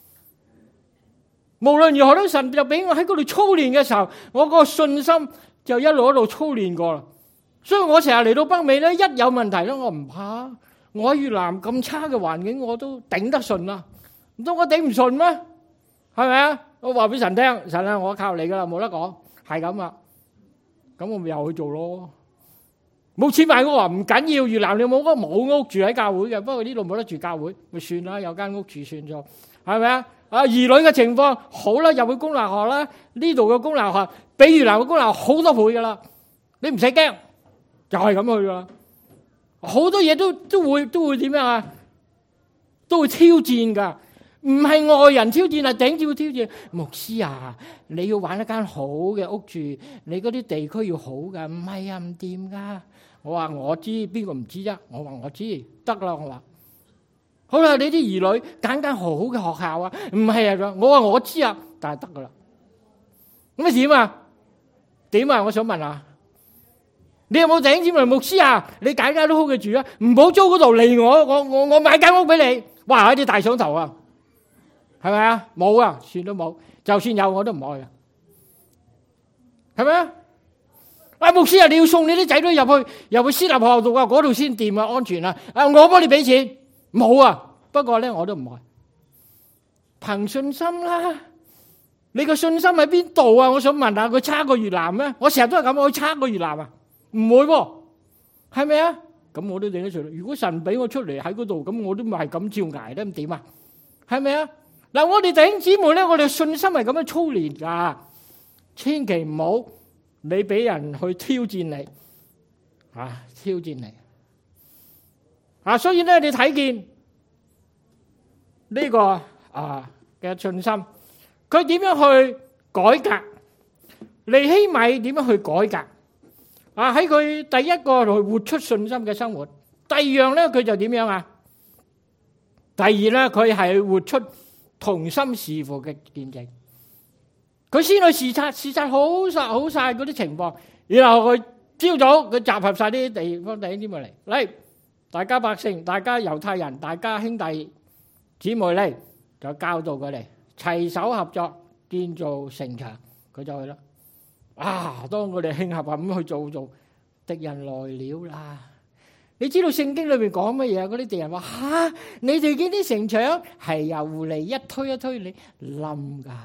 無論如何都神就俾我喺嗰度操練嘅時候，我個信心就一路一路操練過啦。所以我成日嚟到北美咧，一有問題咧，我唔怕。我喺越南咁差嘅環境，我都頂得順啦。唔通我頂唔順咩？係咪啊？我話俾神聽，神啊，我靠你噶啦，冇得講，係咁啊。咁我咪又去做咯。冇錢買屋啊，唔緊要。越南你冇屋冇屋住喺教會嘅，不過呢度冇得住教會，咪算啦，有間屋住算咗，係咪啊？啊，兒女嘅情況好啦，入去公立學啦，呢度嘅公立學比越南嘅公立學好多倍噶啦，你唔使驚，就係咁去噶啦。好多嘢都都會都會點樣啊？都會挑戰噶，唔係外人挑戰，係頂住挑戰。牧師啊，你要揾一間好嘅屋住，你嗰啲地區要好噶，唔係啊，唔掂噶。我話我知，邊個唔知啫？我話我知，得啦。我話好啦，你啲兒女揀間好嘅學校啊，唔係啊，我話我知啊，但係得噶啦。咁你點啊？點啊？我想問下。你有冇頂尖為牧師啊？你揀間都好嘅住啊，唔好租嗰度嚟我，我我我買間屋俾你。哇！啲大上頭啊，係咪啊？冇啊，算都冇。就算有我都唔愛啊，係咪啊？啊牧師啊，你要送你啲仔女入去入去私立學校讀啊，嗰度先掂啊，安全啊。啊，我幫你俾錢，冇啊。不過咧，我都唔愛。憑信心啦，你個信心喺邊度啊？我想問下，佢差過越南咩？我成日都係咁，我差過越南啊？唔會喎，係咪啊？咁我都頂得住。如果神俾我出嚟喺嗰度，咁我都咪係咁照捱得咁點啊？係咪啊？嗱，我哋弟兄姊妹咧，我哋信心係咁樣操練噶，千祈唔好你俾人去挑戰你，啊挑戰你，啊所以咧你睇見呢個啊嘅信心，佢點樣去改革？尼希米點樣去改革？啊！喺佢第一個去活出信心嘅生活，第二樣咧佢就點樣啊？第二咧佢係活出同心侍奉嘅見證。佢先去視察，視察好晒好晒嗰啲情況，然後佢朝早佢集合晒啲地方弟兄姊妹嚟，嚟大家百姓、大家猶太人、大家兄弟姊妹嚟，就教導佢哋齊手合作建造城牆，佢就去啦。啊！當我哋慶合咁去做做，敵人來了啦！你知道聖經裏面講乜嘢？嗰啲敵人話：吓、啊，你哋見啲城牆係由嚟一推一推你冧噶。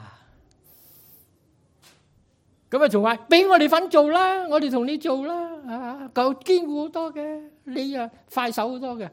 咁啊，仲話俾我哋份做啦，我哋同你做啦，啊，夠堅固好多嘅，你啊快手好多嘅。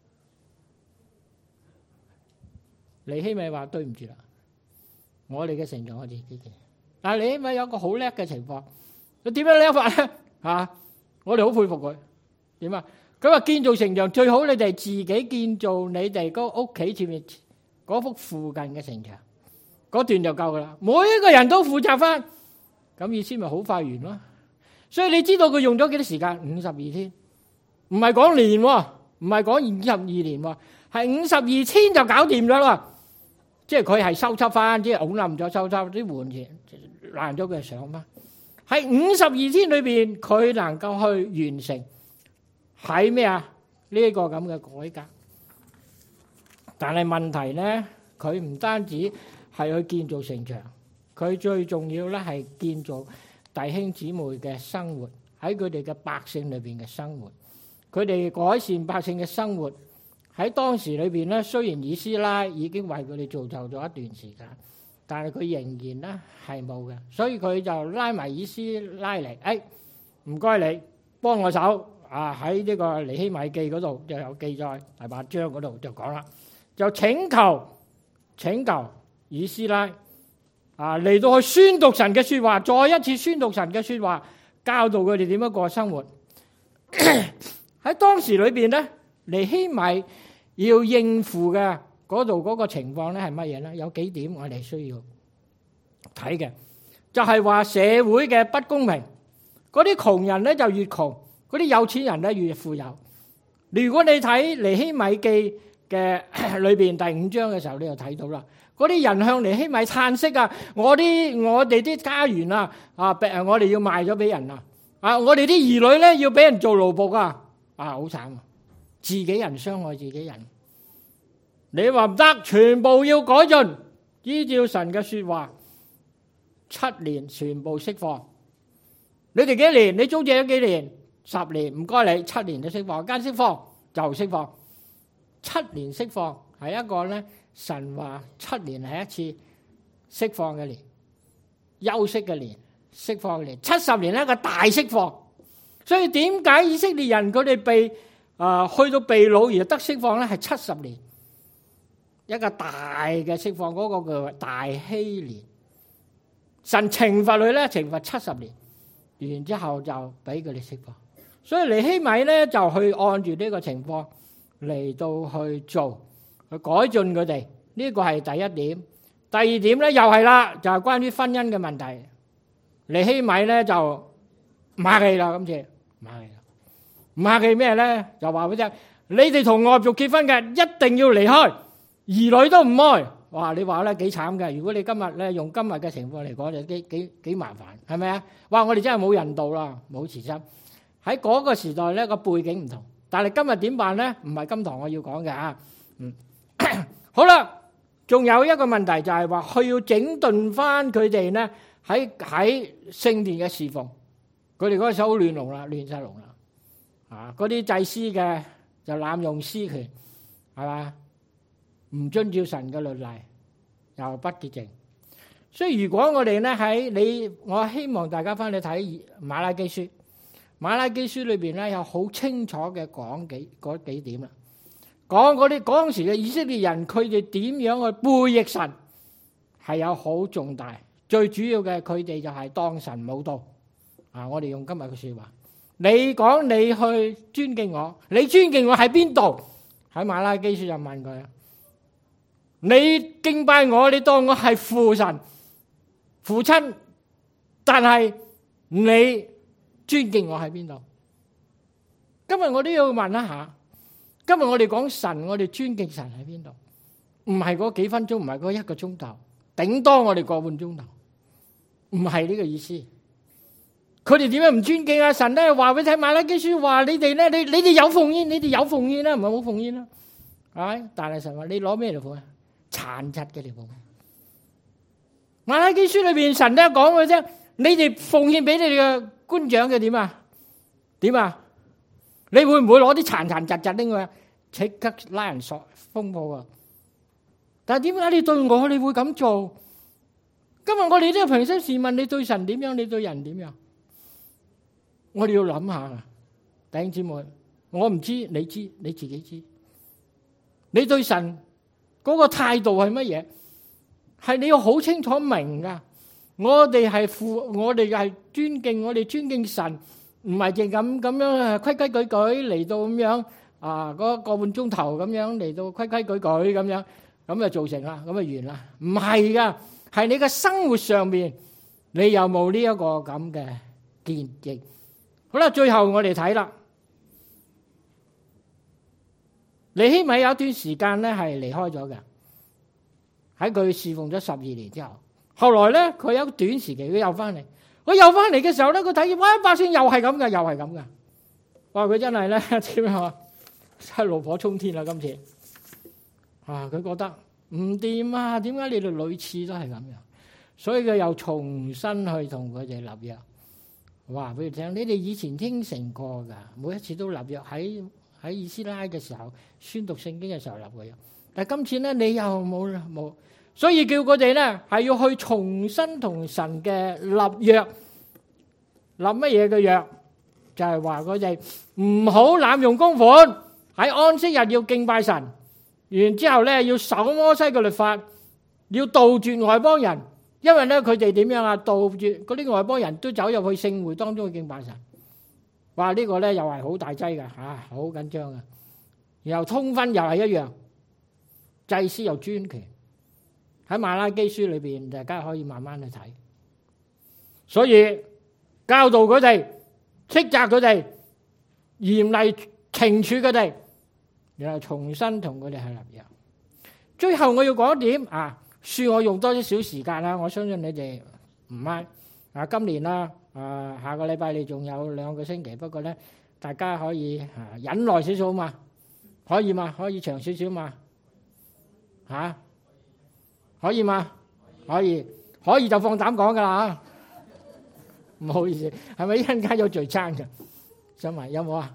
尼希米話：對唔住啦，我哋嘅城牆我自己嘅。但係你咪有個好叻嘅情況，佢點樣叻法咧？嚇，我哋好佩服佢。點啊？佢話建造城牆最好，你哋自己建造你哋嗰屋企前面嗰幅附近嘅城牆，嗰段就夠噶啦。每一個人都負責翻，咁意思咪好快完咯。所以你知道佢用咗幾多時間？五十二天，唔係講年喎，唔係講五十二年喎，係五十二天就搞掂咗啦。即係佢係收葺翻，即係拱冧咗收葺啲門前爛咗佢上翻。喺五十二天裏邊，佢能夠去完成喺咩啊？呢一個咁嘅改革。但係問題咧，佢唔單止係去建造城牆，佢最重要咧係建造弟兄姊妹嘅生活，喺佢哋嘅百姓裏邊嘅生活，佢哋改善百姓嘅生活。喺當時裏邊咧，雖然以斯拉已經為佢哋造就咗一段時間，但係佢仍然咧係冇嘅，所以佢就拉埋以斯拉嚟，誒唔該你幫我手啊！喺呢個尼希米記嗰度就有記載，第八章嗰度就講啦，就請求請求以斯拉啊嚟到去宣讀神嘅説話，再一次宣讀神嘅説話，教導佢哋點樣過生活。喺當時裏邊咧，尼希米要應付嘅嗰度嗰個情況咧係乜嘢咧？有幾點我哋需要睇嘅，就係話社會嘅不公平，嗰啲窮人咧就越窮，嗰啲有錢人咧越富有。如果你睇尼希米記嘅裏邊第五章嘅時候，你就睇到啦。嗰啲人向尼希米嘆息啊！我啲我哋啲家園啊啊，我哋要賣咗俾人啊！啊，我哋啲兒女咧要俾人做奴僕啊！啊，好慘啊！ 自己人傷害自己人。你話唔得，全部要改進，依照神嘅說話，七年全部釋放。你哋幾年？你租借咗幾年？十年，唔該你七年就釋放，間釋放就釋放，七年釋放係一個咧，神話七年係一次釋放嘅年，休息嘅年，釋放嘅年，七十年係一個大釋放。所以點解以色列人佢哋被啊、呃、去到被擄而得釋放咧？係七十年一個大嘅釋放，嗰、那個叫大禧年。神懲罰佢咧，懲罰七十年，然之後就俾佢哋釋放。所以尼希米咧就去按住呢個情況嚟到去做，去改進佢哋。呢個係第一點。第二點咧又係啦，就係關於婚姻嘅問題。尼希米咧就唔客氣啦，今次唔客氣啦，唔客氣咩咧？就話俾你聽，你哋同外族結婚嘅一定要離開，兒女都唔愛。哇！你話咧幾慘嘅？如果你今日咧用今日嘅情況嚟講，就幾幾幾麻煩，係咪啊？哇！我哋真係冇人道啦，冇慈心。喺嗰個時代咧個背景唔同，但係今日點辦咧？唔係今堂我要講嘅啊。嗯，好啦，仲有一個問題就係話，佢要整頓翻佢哋咧喺喺聖殿嘅侍奉，佢哋嗰時好亂龍啦，亂晒龍啦。啊，嗰啲祭司嘅就濫用私權，係嘛？唔遵照神嘅律例，又不潔淨。所以如果我哋咧喺你，我希望大家翻去睇馬拉基書。馬拉基書裏邊咧有好清楚嘅講幾嗰幾點啦，講嗰啲嗰陣時嘅以色列人佢哋點樣去背逆神，係有好重大。最主要嘅佢哋就係當神冇到啊！我哋用今日嘅說話，你講你去尊敬我，你尊敬我喺邊度？喺馬拉基書就問佢：你敬拜我，你當我係父神父親，但係你尊敬我喺邊度？今日我都要問一下。今日我哋講神，我哋尊敬神喺邊度？唔係嗰幾分鐘，唔係嗰一個鐘頭，頂多我哋個半鐘頭，唔係呢個意思。佢哋點樣唔尊敬啊？神咧話俾你睇馬拉基書話：你哋咧，你你哋有奉獻，你哋有奉獻啦，唔係冇奉獻啦，係咪？但係神話你攞咩嚟奉啊？殘疾嘅嚟奉。馬拉基書裏邊神都講嘅啫，你哋奉獻俾你哋嘅官長嘅點啊？點啊？你會唔會攞啲殘殘疾疾拎去，即刻拉人索封鋪啊？但係點解你對我你會咁做？今日我哋都要平心試問，你對神點樣？你對人點樣？我哋要諗下，弟兄姊妹，我唔知，你知，你自己知。你對神嗰個態度係乜嘢？係你要好清楚明噶。我哋係父，我哋係尊敬，我哋尊敬神。唔係淨咁咁樣規規矩矩嚟到咁樣啊，嗰個半鐘頭咁樣嚟到規規矩矩咁樣，咁就造成啦，咁就完啦。唔係噶，係你嘅生活上面，你有冇呢一個咁嘅見證？好啦，最後我哋睇啦，尼希米有一段時間咧係離開咗嘅，喺佢侍奉咗十二年之後，後來咧佢有一短時期佢又翻嚟。佢又翻嚟嘅時候咧，佢睇見哇，百姓又係咁嘅，又係咁嘅。哇！佢真係咧點啊？真係怒火沖天啦！今次啊，佢覺得唔掂啊！點解你哋屢次都係咁樣？所以佢又重新去同佢哋立約。話俾你聽，你哋以前應承過㗎，每一次都立約，喺喺以斯拉嘅時候宣讀聖經嘅時候立過約。但係今次咧，你又冇冇。所以叫佢哋咧係要去重新同神嘅立約，立乜嘢嘅約？就係話佢哋唔好濫用公款，喺安息日要敬拜神，然之後咧要守摩西嘅律法，要杜絕外邦人，因為咧佢哋點樣啊？杜絕嗰啲外邦人都走入去聖會當中去敬拜神。哇！呢個咧又係好大劑㗎嚇，好緊張㗎。然後通婚又係一樣，祭司又專權。喺馬拉基書裏邊，大家可以慢慢去睇。所以教導佢哋，斥責佢哋，嚴厲懲處佢哋，然後重新同佢哋係立約。最後我要講一點啊，恕我用多啲少時間啦。我相信你哋唔啱啊。今年啦，啊下個禮拜你仲有兩個星期，不過咧大家可以啊忍耐少少嘛。 可以嘛？可以長少少嘛？嚇？可以嘛？可以，可以就放膽講噶啦嚇。唔好意思，係咪一陣間有聚餐嘅？想問有冇啊？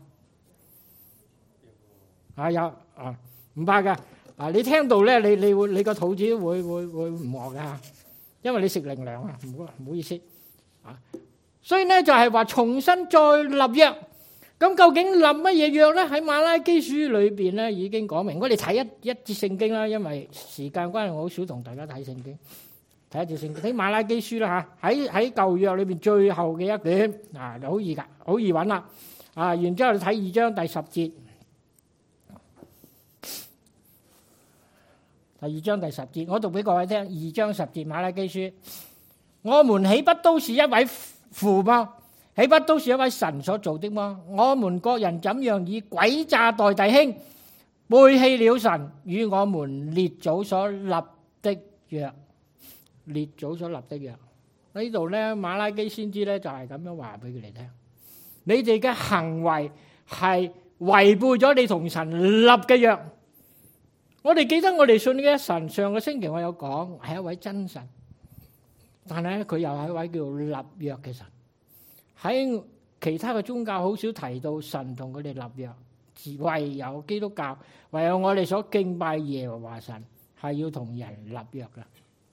啊有啊，唔怕噶。啊，你聽到咧，你你會你個肚子會會會唔餓噶，因為你食靈糧啊。唔好唔好意思啊。所以咧就係話重新再立約。咁究竟立乜嘢約咧？喺馬拉基書裏邊咧已經講明。我哋睇一一節聖經啦，因為時間關係，我好少同大家睇聖經。睇一節聖經，睇馬拉基書啦嚇。喺喺舊約裏邊最後嘅一卷啊，好易噶，好易揾啦。啊，然之後你睇二章第十節，第二章第十節，我讀俾各位聽。二章十節馬拉基書，我們豈不都是一位父嗎？豈不都是一位神所做的嗎？我們各人怎樣以詭詐待弟兄，背棄了神與我們列祖所立的約。列祖所立的約，呢度咧馬拉基先知咧就係咁樣話俾佢哋聽，你哋嘅行為係違背咗你同神立嘅約。我哋記得我哋信嘅神，上個星期我有講係一位真神，但係咧佢又係一位叫立約嘅神。喺其他嘅宗教好少提到神同佢哋立約，唯有基督教，唯有我哋所敬拜耶和華神係要同人立約嘅。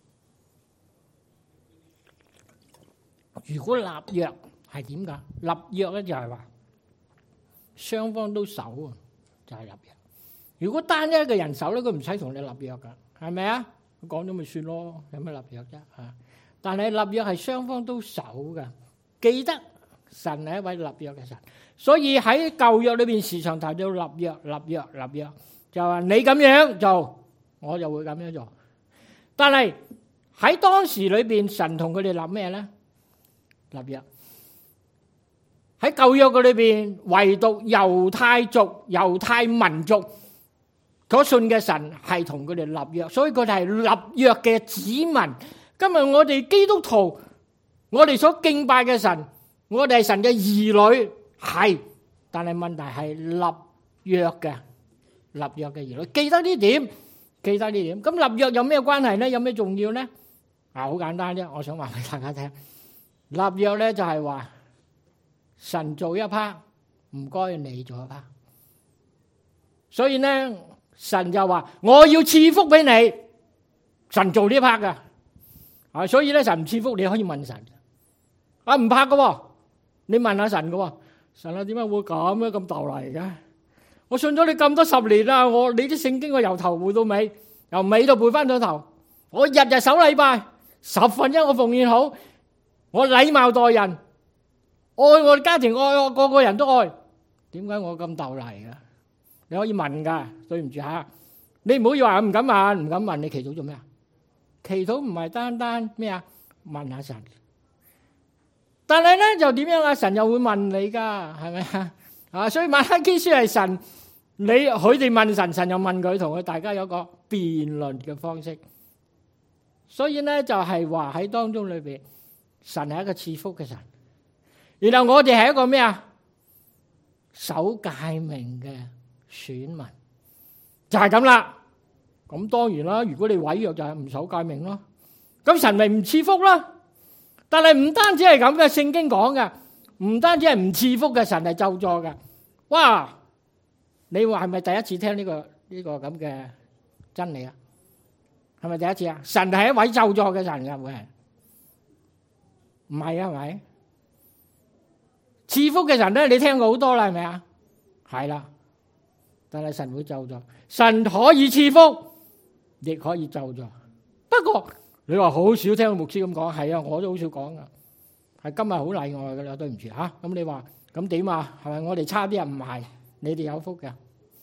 如果立約係點㗎？立約咧就係話雙方都守啊，就係立約。如果單一個人守咧，佢唔使同你立約㗎，係咪啊？佢講咗咪算咯，有咩立約啫嚇？但係立約係雙方都守㗎。記得神係一位立約嘅神，所以喺舊約裏邊時常提到立約、立約、立約，就話你咁樣做，我就會咁樣做。但係喺當時裏邊，神同佢哋立咩咧？立約。喺舊約嘅裏邊，唯獨猶太族、猶太民族所信嘅神係同佢哋立約，所以佢哋係立約嘅子民。今日我哋基督徒，我哋所敬拜嘅神，我哋係神嘅兒女，係，但係問題係立約嘅，立約嘅兒女。記得呢點，記得呢點。咁立約有咩關係咧？有咩重要咧？啊，好簡單啫，我想話俾大家聽。立約咧就係話神做一 part， 唔該你做一 part。所以咧，神就話我要賜福俾你，神做呢 part 噶。啊，所以咧神唔賜福，你可以問神。啊，唔怕噶，你問下神噶。神啊，點解會咁樣咁逗嚟嘅？我信咗你咁多十年啦，我你啲聖經我由頭背到尾，由尾到背翻到頭。我日日守禮拜，十分一我奉獻好，我禮貌待人，愛我家庭，愛我個個人都愛。點解我咁逗嚟嘅？你可以問噶，對唔住吓，你唔好以為我唔敢問，唔敢問。你祈禱做咩啊？祈禱唔係單單咩啊？問下神。但係咧就點樣啊？神又會問你噶，係咪啊？啊，所以馬拉基書係神，你佢哋問神，神又問佢，同佢大家有個辯論嘅方式。所以咧就係話喺當中裏邊，神係一個賜福嘅神，然後我哋係一個咩啊？守誡命嘅選民，就係咁啦。咁當然啦，如果你違約就係唔守誡命咯，咁神咪唔賜福啦。但係唔單止係咁嘅，聖經講嘅，唔單止係唔賜福嘅，神係咒詛嘅。哇！你話係咪第一次聽呢個呢個咁嘅真理啊？係咪第一次啊？神係一位咒詛嘅神噶，會係唔係啊？係咪賜福嘅神咧？你聽過好多啦，係咪啊？係啦，但係神會咒詛，神可以賜福，亦可以咒詛。不過你話好少聽牧師咁講，係啊，我都好少講噶，係今日好例外噶啦，對唔住吓。咁你話咁點啊？係咪我哋差啲啊？唔係，你哋有福嘅，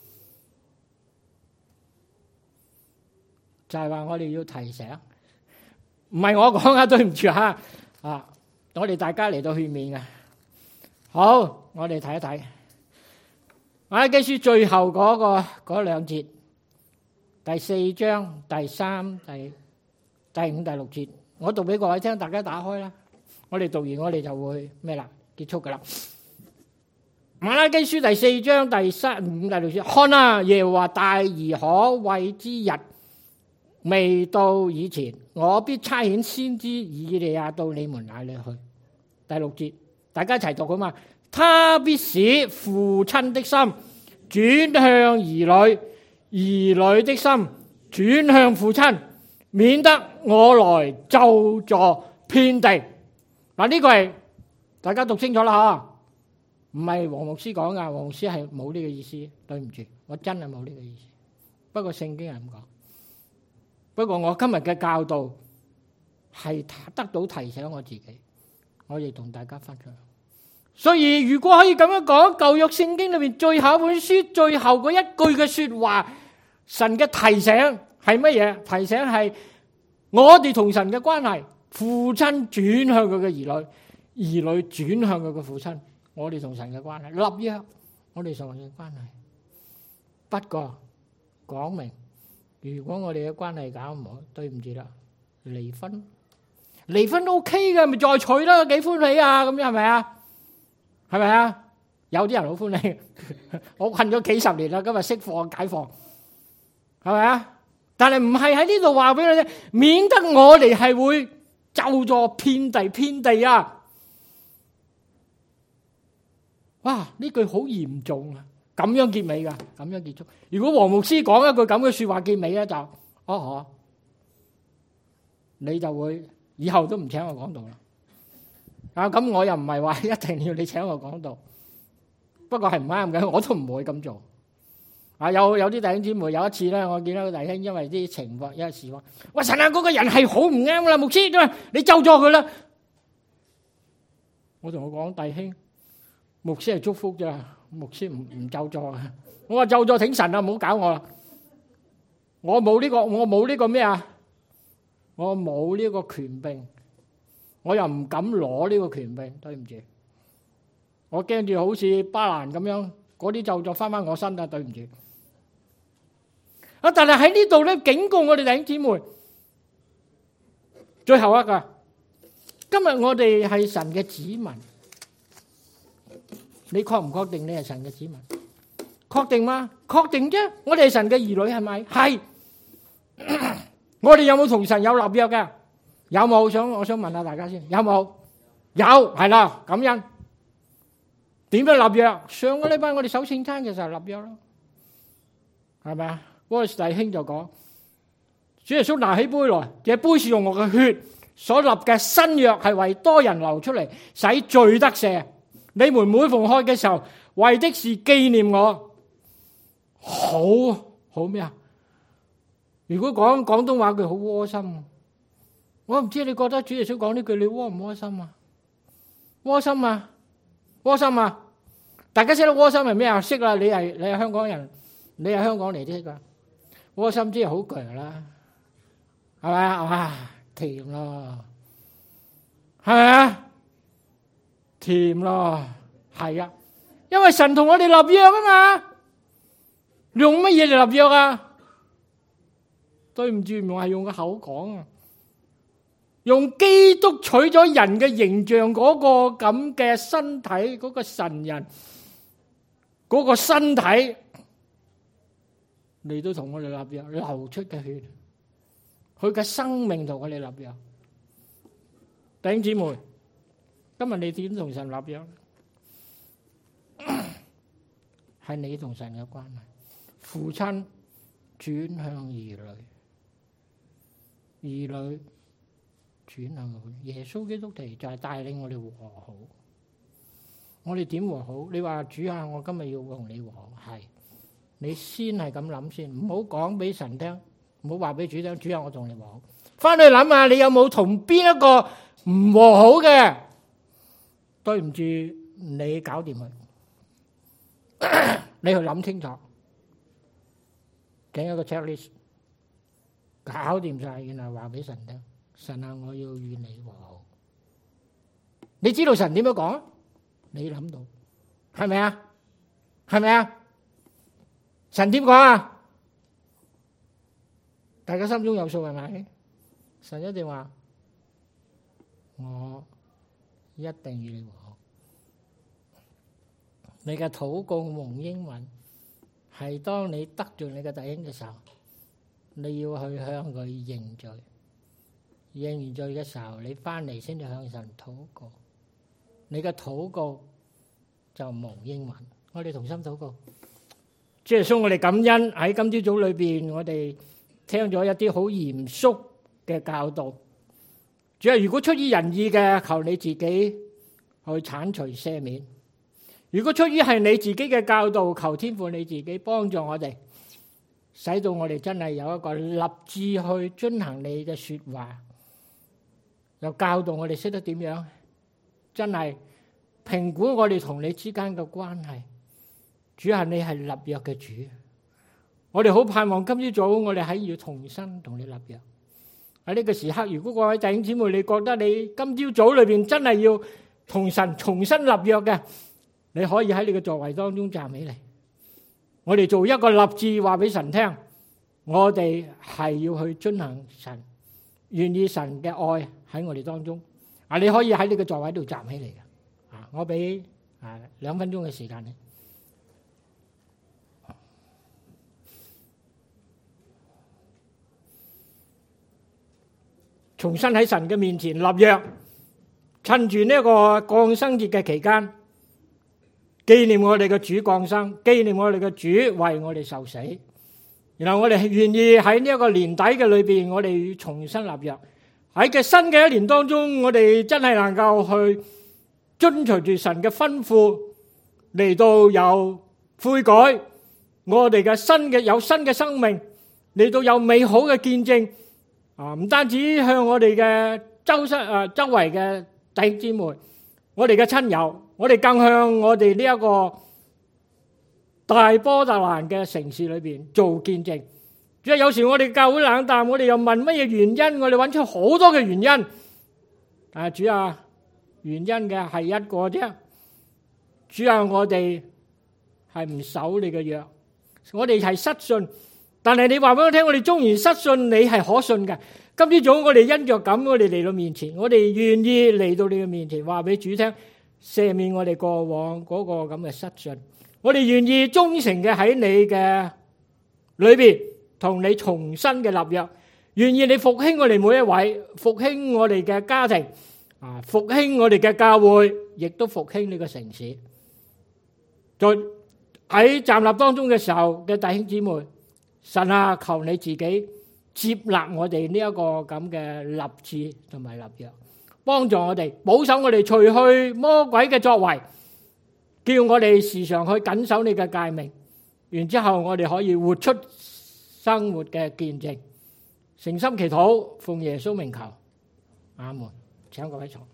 就係話我哋要提醒，唔係我講啊，對唔住吓啊！我哋大家嚟到勸勉嘅。好，我哋睇一睇馬拉基書最後嗰個嗰兩節，第四章第三、第第五、第六節，我讀俾各位聽，大家打開啦。我哋讀完，我哋就會咩啦？結束噶啦。 馬拉基書第四章第三五第六節，看啊，耶和華大而可畏之日未到以前，我必差遣先知以利亞到你們那裏去。第六節，大家一齊讀好嘛？他必使父親的心轉向兒女，兒女的心轉向父親，免得我來咒詛遍地。嗱，呢個係大家讀清楚啦吓。唔係黃牧師講噶，黃牧師係冇呢個意思，對唔住，我真係冇呢個意思。不過聖經係咁講，不過我今日嘅教導係得到提醒我自己，我亦同大家分享。所以如果可以咁樣講，舊約聖經裏面最後一本書最後嗰一句嘅說話，神嘅提醒係乜嘢？提醒係我哋同神嘅關係，父親轉向佢嘅兒女，兒女轉向佢嘅父親。我哋同神嘅關係立約，我哋同神嘅關係。不過講明，如果我哋嘅關係搞唔好，對唔住啦，離婚，離婚都 OK 嘅，咪再娶啦，幾歡喜啊！咁樣係咪啊？係咪啊？有啲人好歡喜，我困咗幾十年啦，今日釋放解放，係咪啊？但係唔係喺呢度話俾你聽，免得我哋係會咒詛遍地遍地啊！哇！呢句好嚴重啊！咁樣結尾噶，咁樣結束。如果黃牧師講一句咁嘅說話結尾咧，就哦哦，你就會以後都唔請我講道啦。啊，咁我又唔係話一定要你請我講道，不過係唔啱嘅，我都唔會咁做。啊，有有啲弟兄姊妹有一次咧，我見到個弟兄因為啲情況，有時話：喂，神啊，嗰個人係好唔啱啦，牧師，點啊？你咒咗佢啦！我同我講，弟兄。牧師係祝福咋，牧師唔唔咒詛啊！我話咒詛挺神啊，唔好搞我啦！我冇呢個，我冇呢個咩啊？我冇呢個權柄，我又唔敢攞呢個權柄，對唔住，我驚住好似巴蘭咁樣，嗰啲咒詛翻翻我身啊！對唔住啊！但係喺呢度咧，警告我哋弟兄姊妹，最後一個，今日我哋係神嘅子民。你確唔確定你係神嘅子民？確定嗎？確定啫！我哋係神嘅兒女，係咪？係。我哋有冇同神有立約嘅？有冇？想我想問下大家先，有冇？有，係啦。感恩。點樣立約？上個禮拜我哋守聖餐嘅時候立約咯，係咪啊？嗰個弟兄就講：主耶穌拿起杯來，這杯是用我嘅血所立嘅新約，係為多人流出嚟，使罪得赦。你們每逢喝嘅時候，為的是紀念我。好好咩啊？如果講廣東話句好窩心，我唔知你覺得主耶穌講呢句你窩唔窩心啊？窩心啊，窩心啊！大家識得窩心係咩啊？識啦，你係你係香港人，你係香港嚟啲噶。窩心即係好強啦，係咪啊？哇，甜咯，係咪啊？甜咯，係啊，因為神同我哋立約啊嘛，用乜嘢嚟立約啊？對唔住，唔係用個口講啊，用基督取咗人嘅形象嗰個咁嘅身體，嗰個神人，嗰個身體嚟到同我哋立約，流出嘅血，佢嘅生命同我哋立約。弟兄姊妹，今日你點同神立約？係你同神嘅關係。父親轉向兒女，兒女轉向佢。耶穌基督嚟就係帶領我哋和好。我哋點和好？你話主啊，我今日要同你和好，係你先係咁諗先，唔好講俾神聽，唔好話俾主聽。主啊，我同你和好。翻去諗下，你有冇同邊一個唔和好嘅？對唔住，你搞掂佢，你去諗清楚，整一個 checklist， 搞掂晒，然後話俾神聽。神啊，我要與你和好。你知道神點樣講？你諗到，係咪啊？係咪啊？神點講啊？大家心中有數係咪？神一定話我一定與你和好。 你嘅禱告蒙應允，係當你得罪你嘅弟兄嘅時候，你要去向佢認罪。認完罪嘅時候，你翻嚟先至向神禱告，你嘅禱告就蒙應允。我哋同心禱告。主耶穌，我哋感恩喺今朝早裏邊，我哋聽咗一啲好嚴肅嘅教導。主啊，如果出於仁義嘅，求你自己去剷除赦免；如果出於係你自己嘅教導，求天父你自己幫助我哋，使到我哋真係有一個立志去遵行你嘅說話，又教導我哋識得點樣真係評估我哋同你之間嘅關係。主啊，你係立約嘅主，我哋好盼望今朝早我哋喺要重新同你立約。喺呢個時刻，如果各位弟兄姊妹你覺得你今朝早裏邊真係要同神重新立約嘅，你可以喺你嘅座位當中站起嚟。我哋做一個立志，話俾神聽，我哋係要去遵行神，願意神嘅愛喺我哋當中。啊，你可以喺你嘅座位度站起嚟嘅。啊，我俾啊兩分鐘嘅時間你。重新喺神嘅面前立約，趁住呢一個降生節嘅期間，紀念我哋嘅主降生，紀念我哋嘅主為我哋受死。然後我哋願意喺呢一個年底嘅裏邊，我哋重新立約。喺嘅新嘅一年當中，我哋真係能夠去遵隨住神嘅吩咐，嚟到有悔改，我哋嘅新嘅有新嘅生命，嚟到有美好嘅見證。啊！唔單止向我哋嘅周身啊周圍嘅弟兄姊妹，我哋嘅親友，我哋更向我哋呢一個大波特蘭嘅城市裏邊做見證。即係有時我哋教會冷淡，我哋又問乜嘢原因，我哋揾出好多嘅原因。但係主啊，原因嘅係一個啫。主啊，我哋係唔守你嘅約，我哋係失信。但係你話俾我聽，我哋縱然失信，你係可信嘅。今朝早我哋因着咁，我哋嚟到面前，我哋願意嚟到你嘅面前，話俾主聽，赦免我哋過往嗰個咁嘅失信。我哋願意忠誠嘅喺你嘅裏邊，同你重新嘅立約。願意你復興我哋每一位，復興我哋嘅家庭，啊，復興我哋嘅教會，亦都復興呢個城市。在喺站立當中嘅時候嘅弟兄姊妹，神啊，求你自己接納我哋呢一個咁嘅立志同埋立約，幫助我哋，保守我哋，除去魔鬼嘅作為，叫我哋時常去謹守你嘅誡命。然之後我哋可以活出生活嘅見證。誠心祈禱，奉耶穌名求，阿門。請各位坐。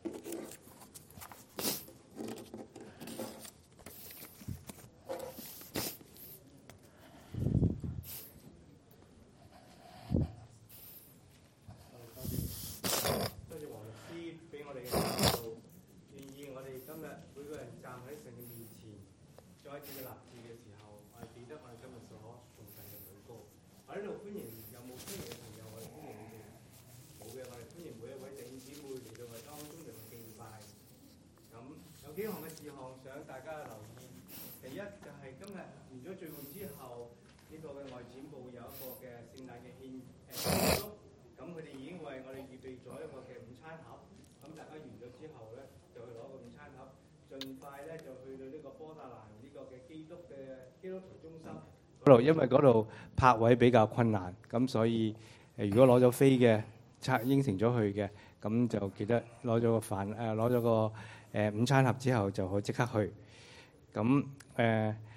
幾項嘅事項想大家留意。第一就係今日完咗聚會之後，呢個嘅外展部有一個嘅聖誕嘅獻誒祝，咁佢哋已經為我哋預備咗一個嘅午餐盒。咁大家完咗之後咧，就去攞個午餐盒，盡快咧就去到呢個波特蘭呢個嘅基督嘅基督徒中心嗰度，因為嗰度泊位比較困難，咁所以誒如果攞咗飛嘅，拆應承咗去嘅，咁就記得攞咗個飯誒攞咗個。誒午餐盒之後就可以即刻去，咁誒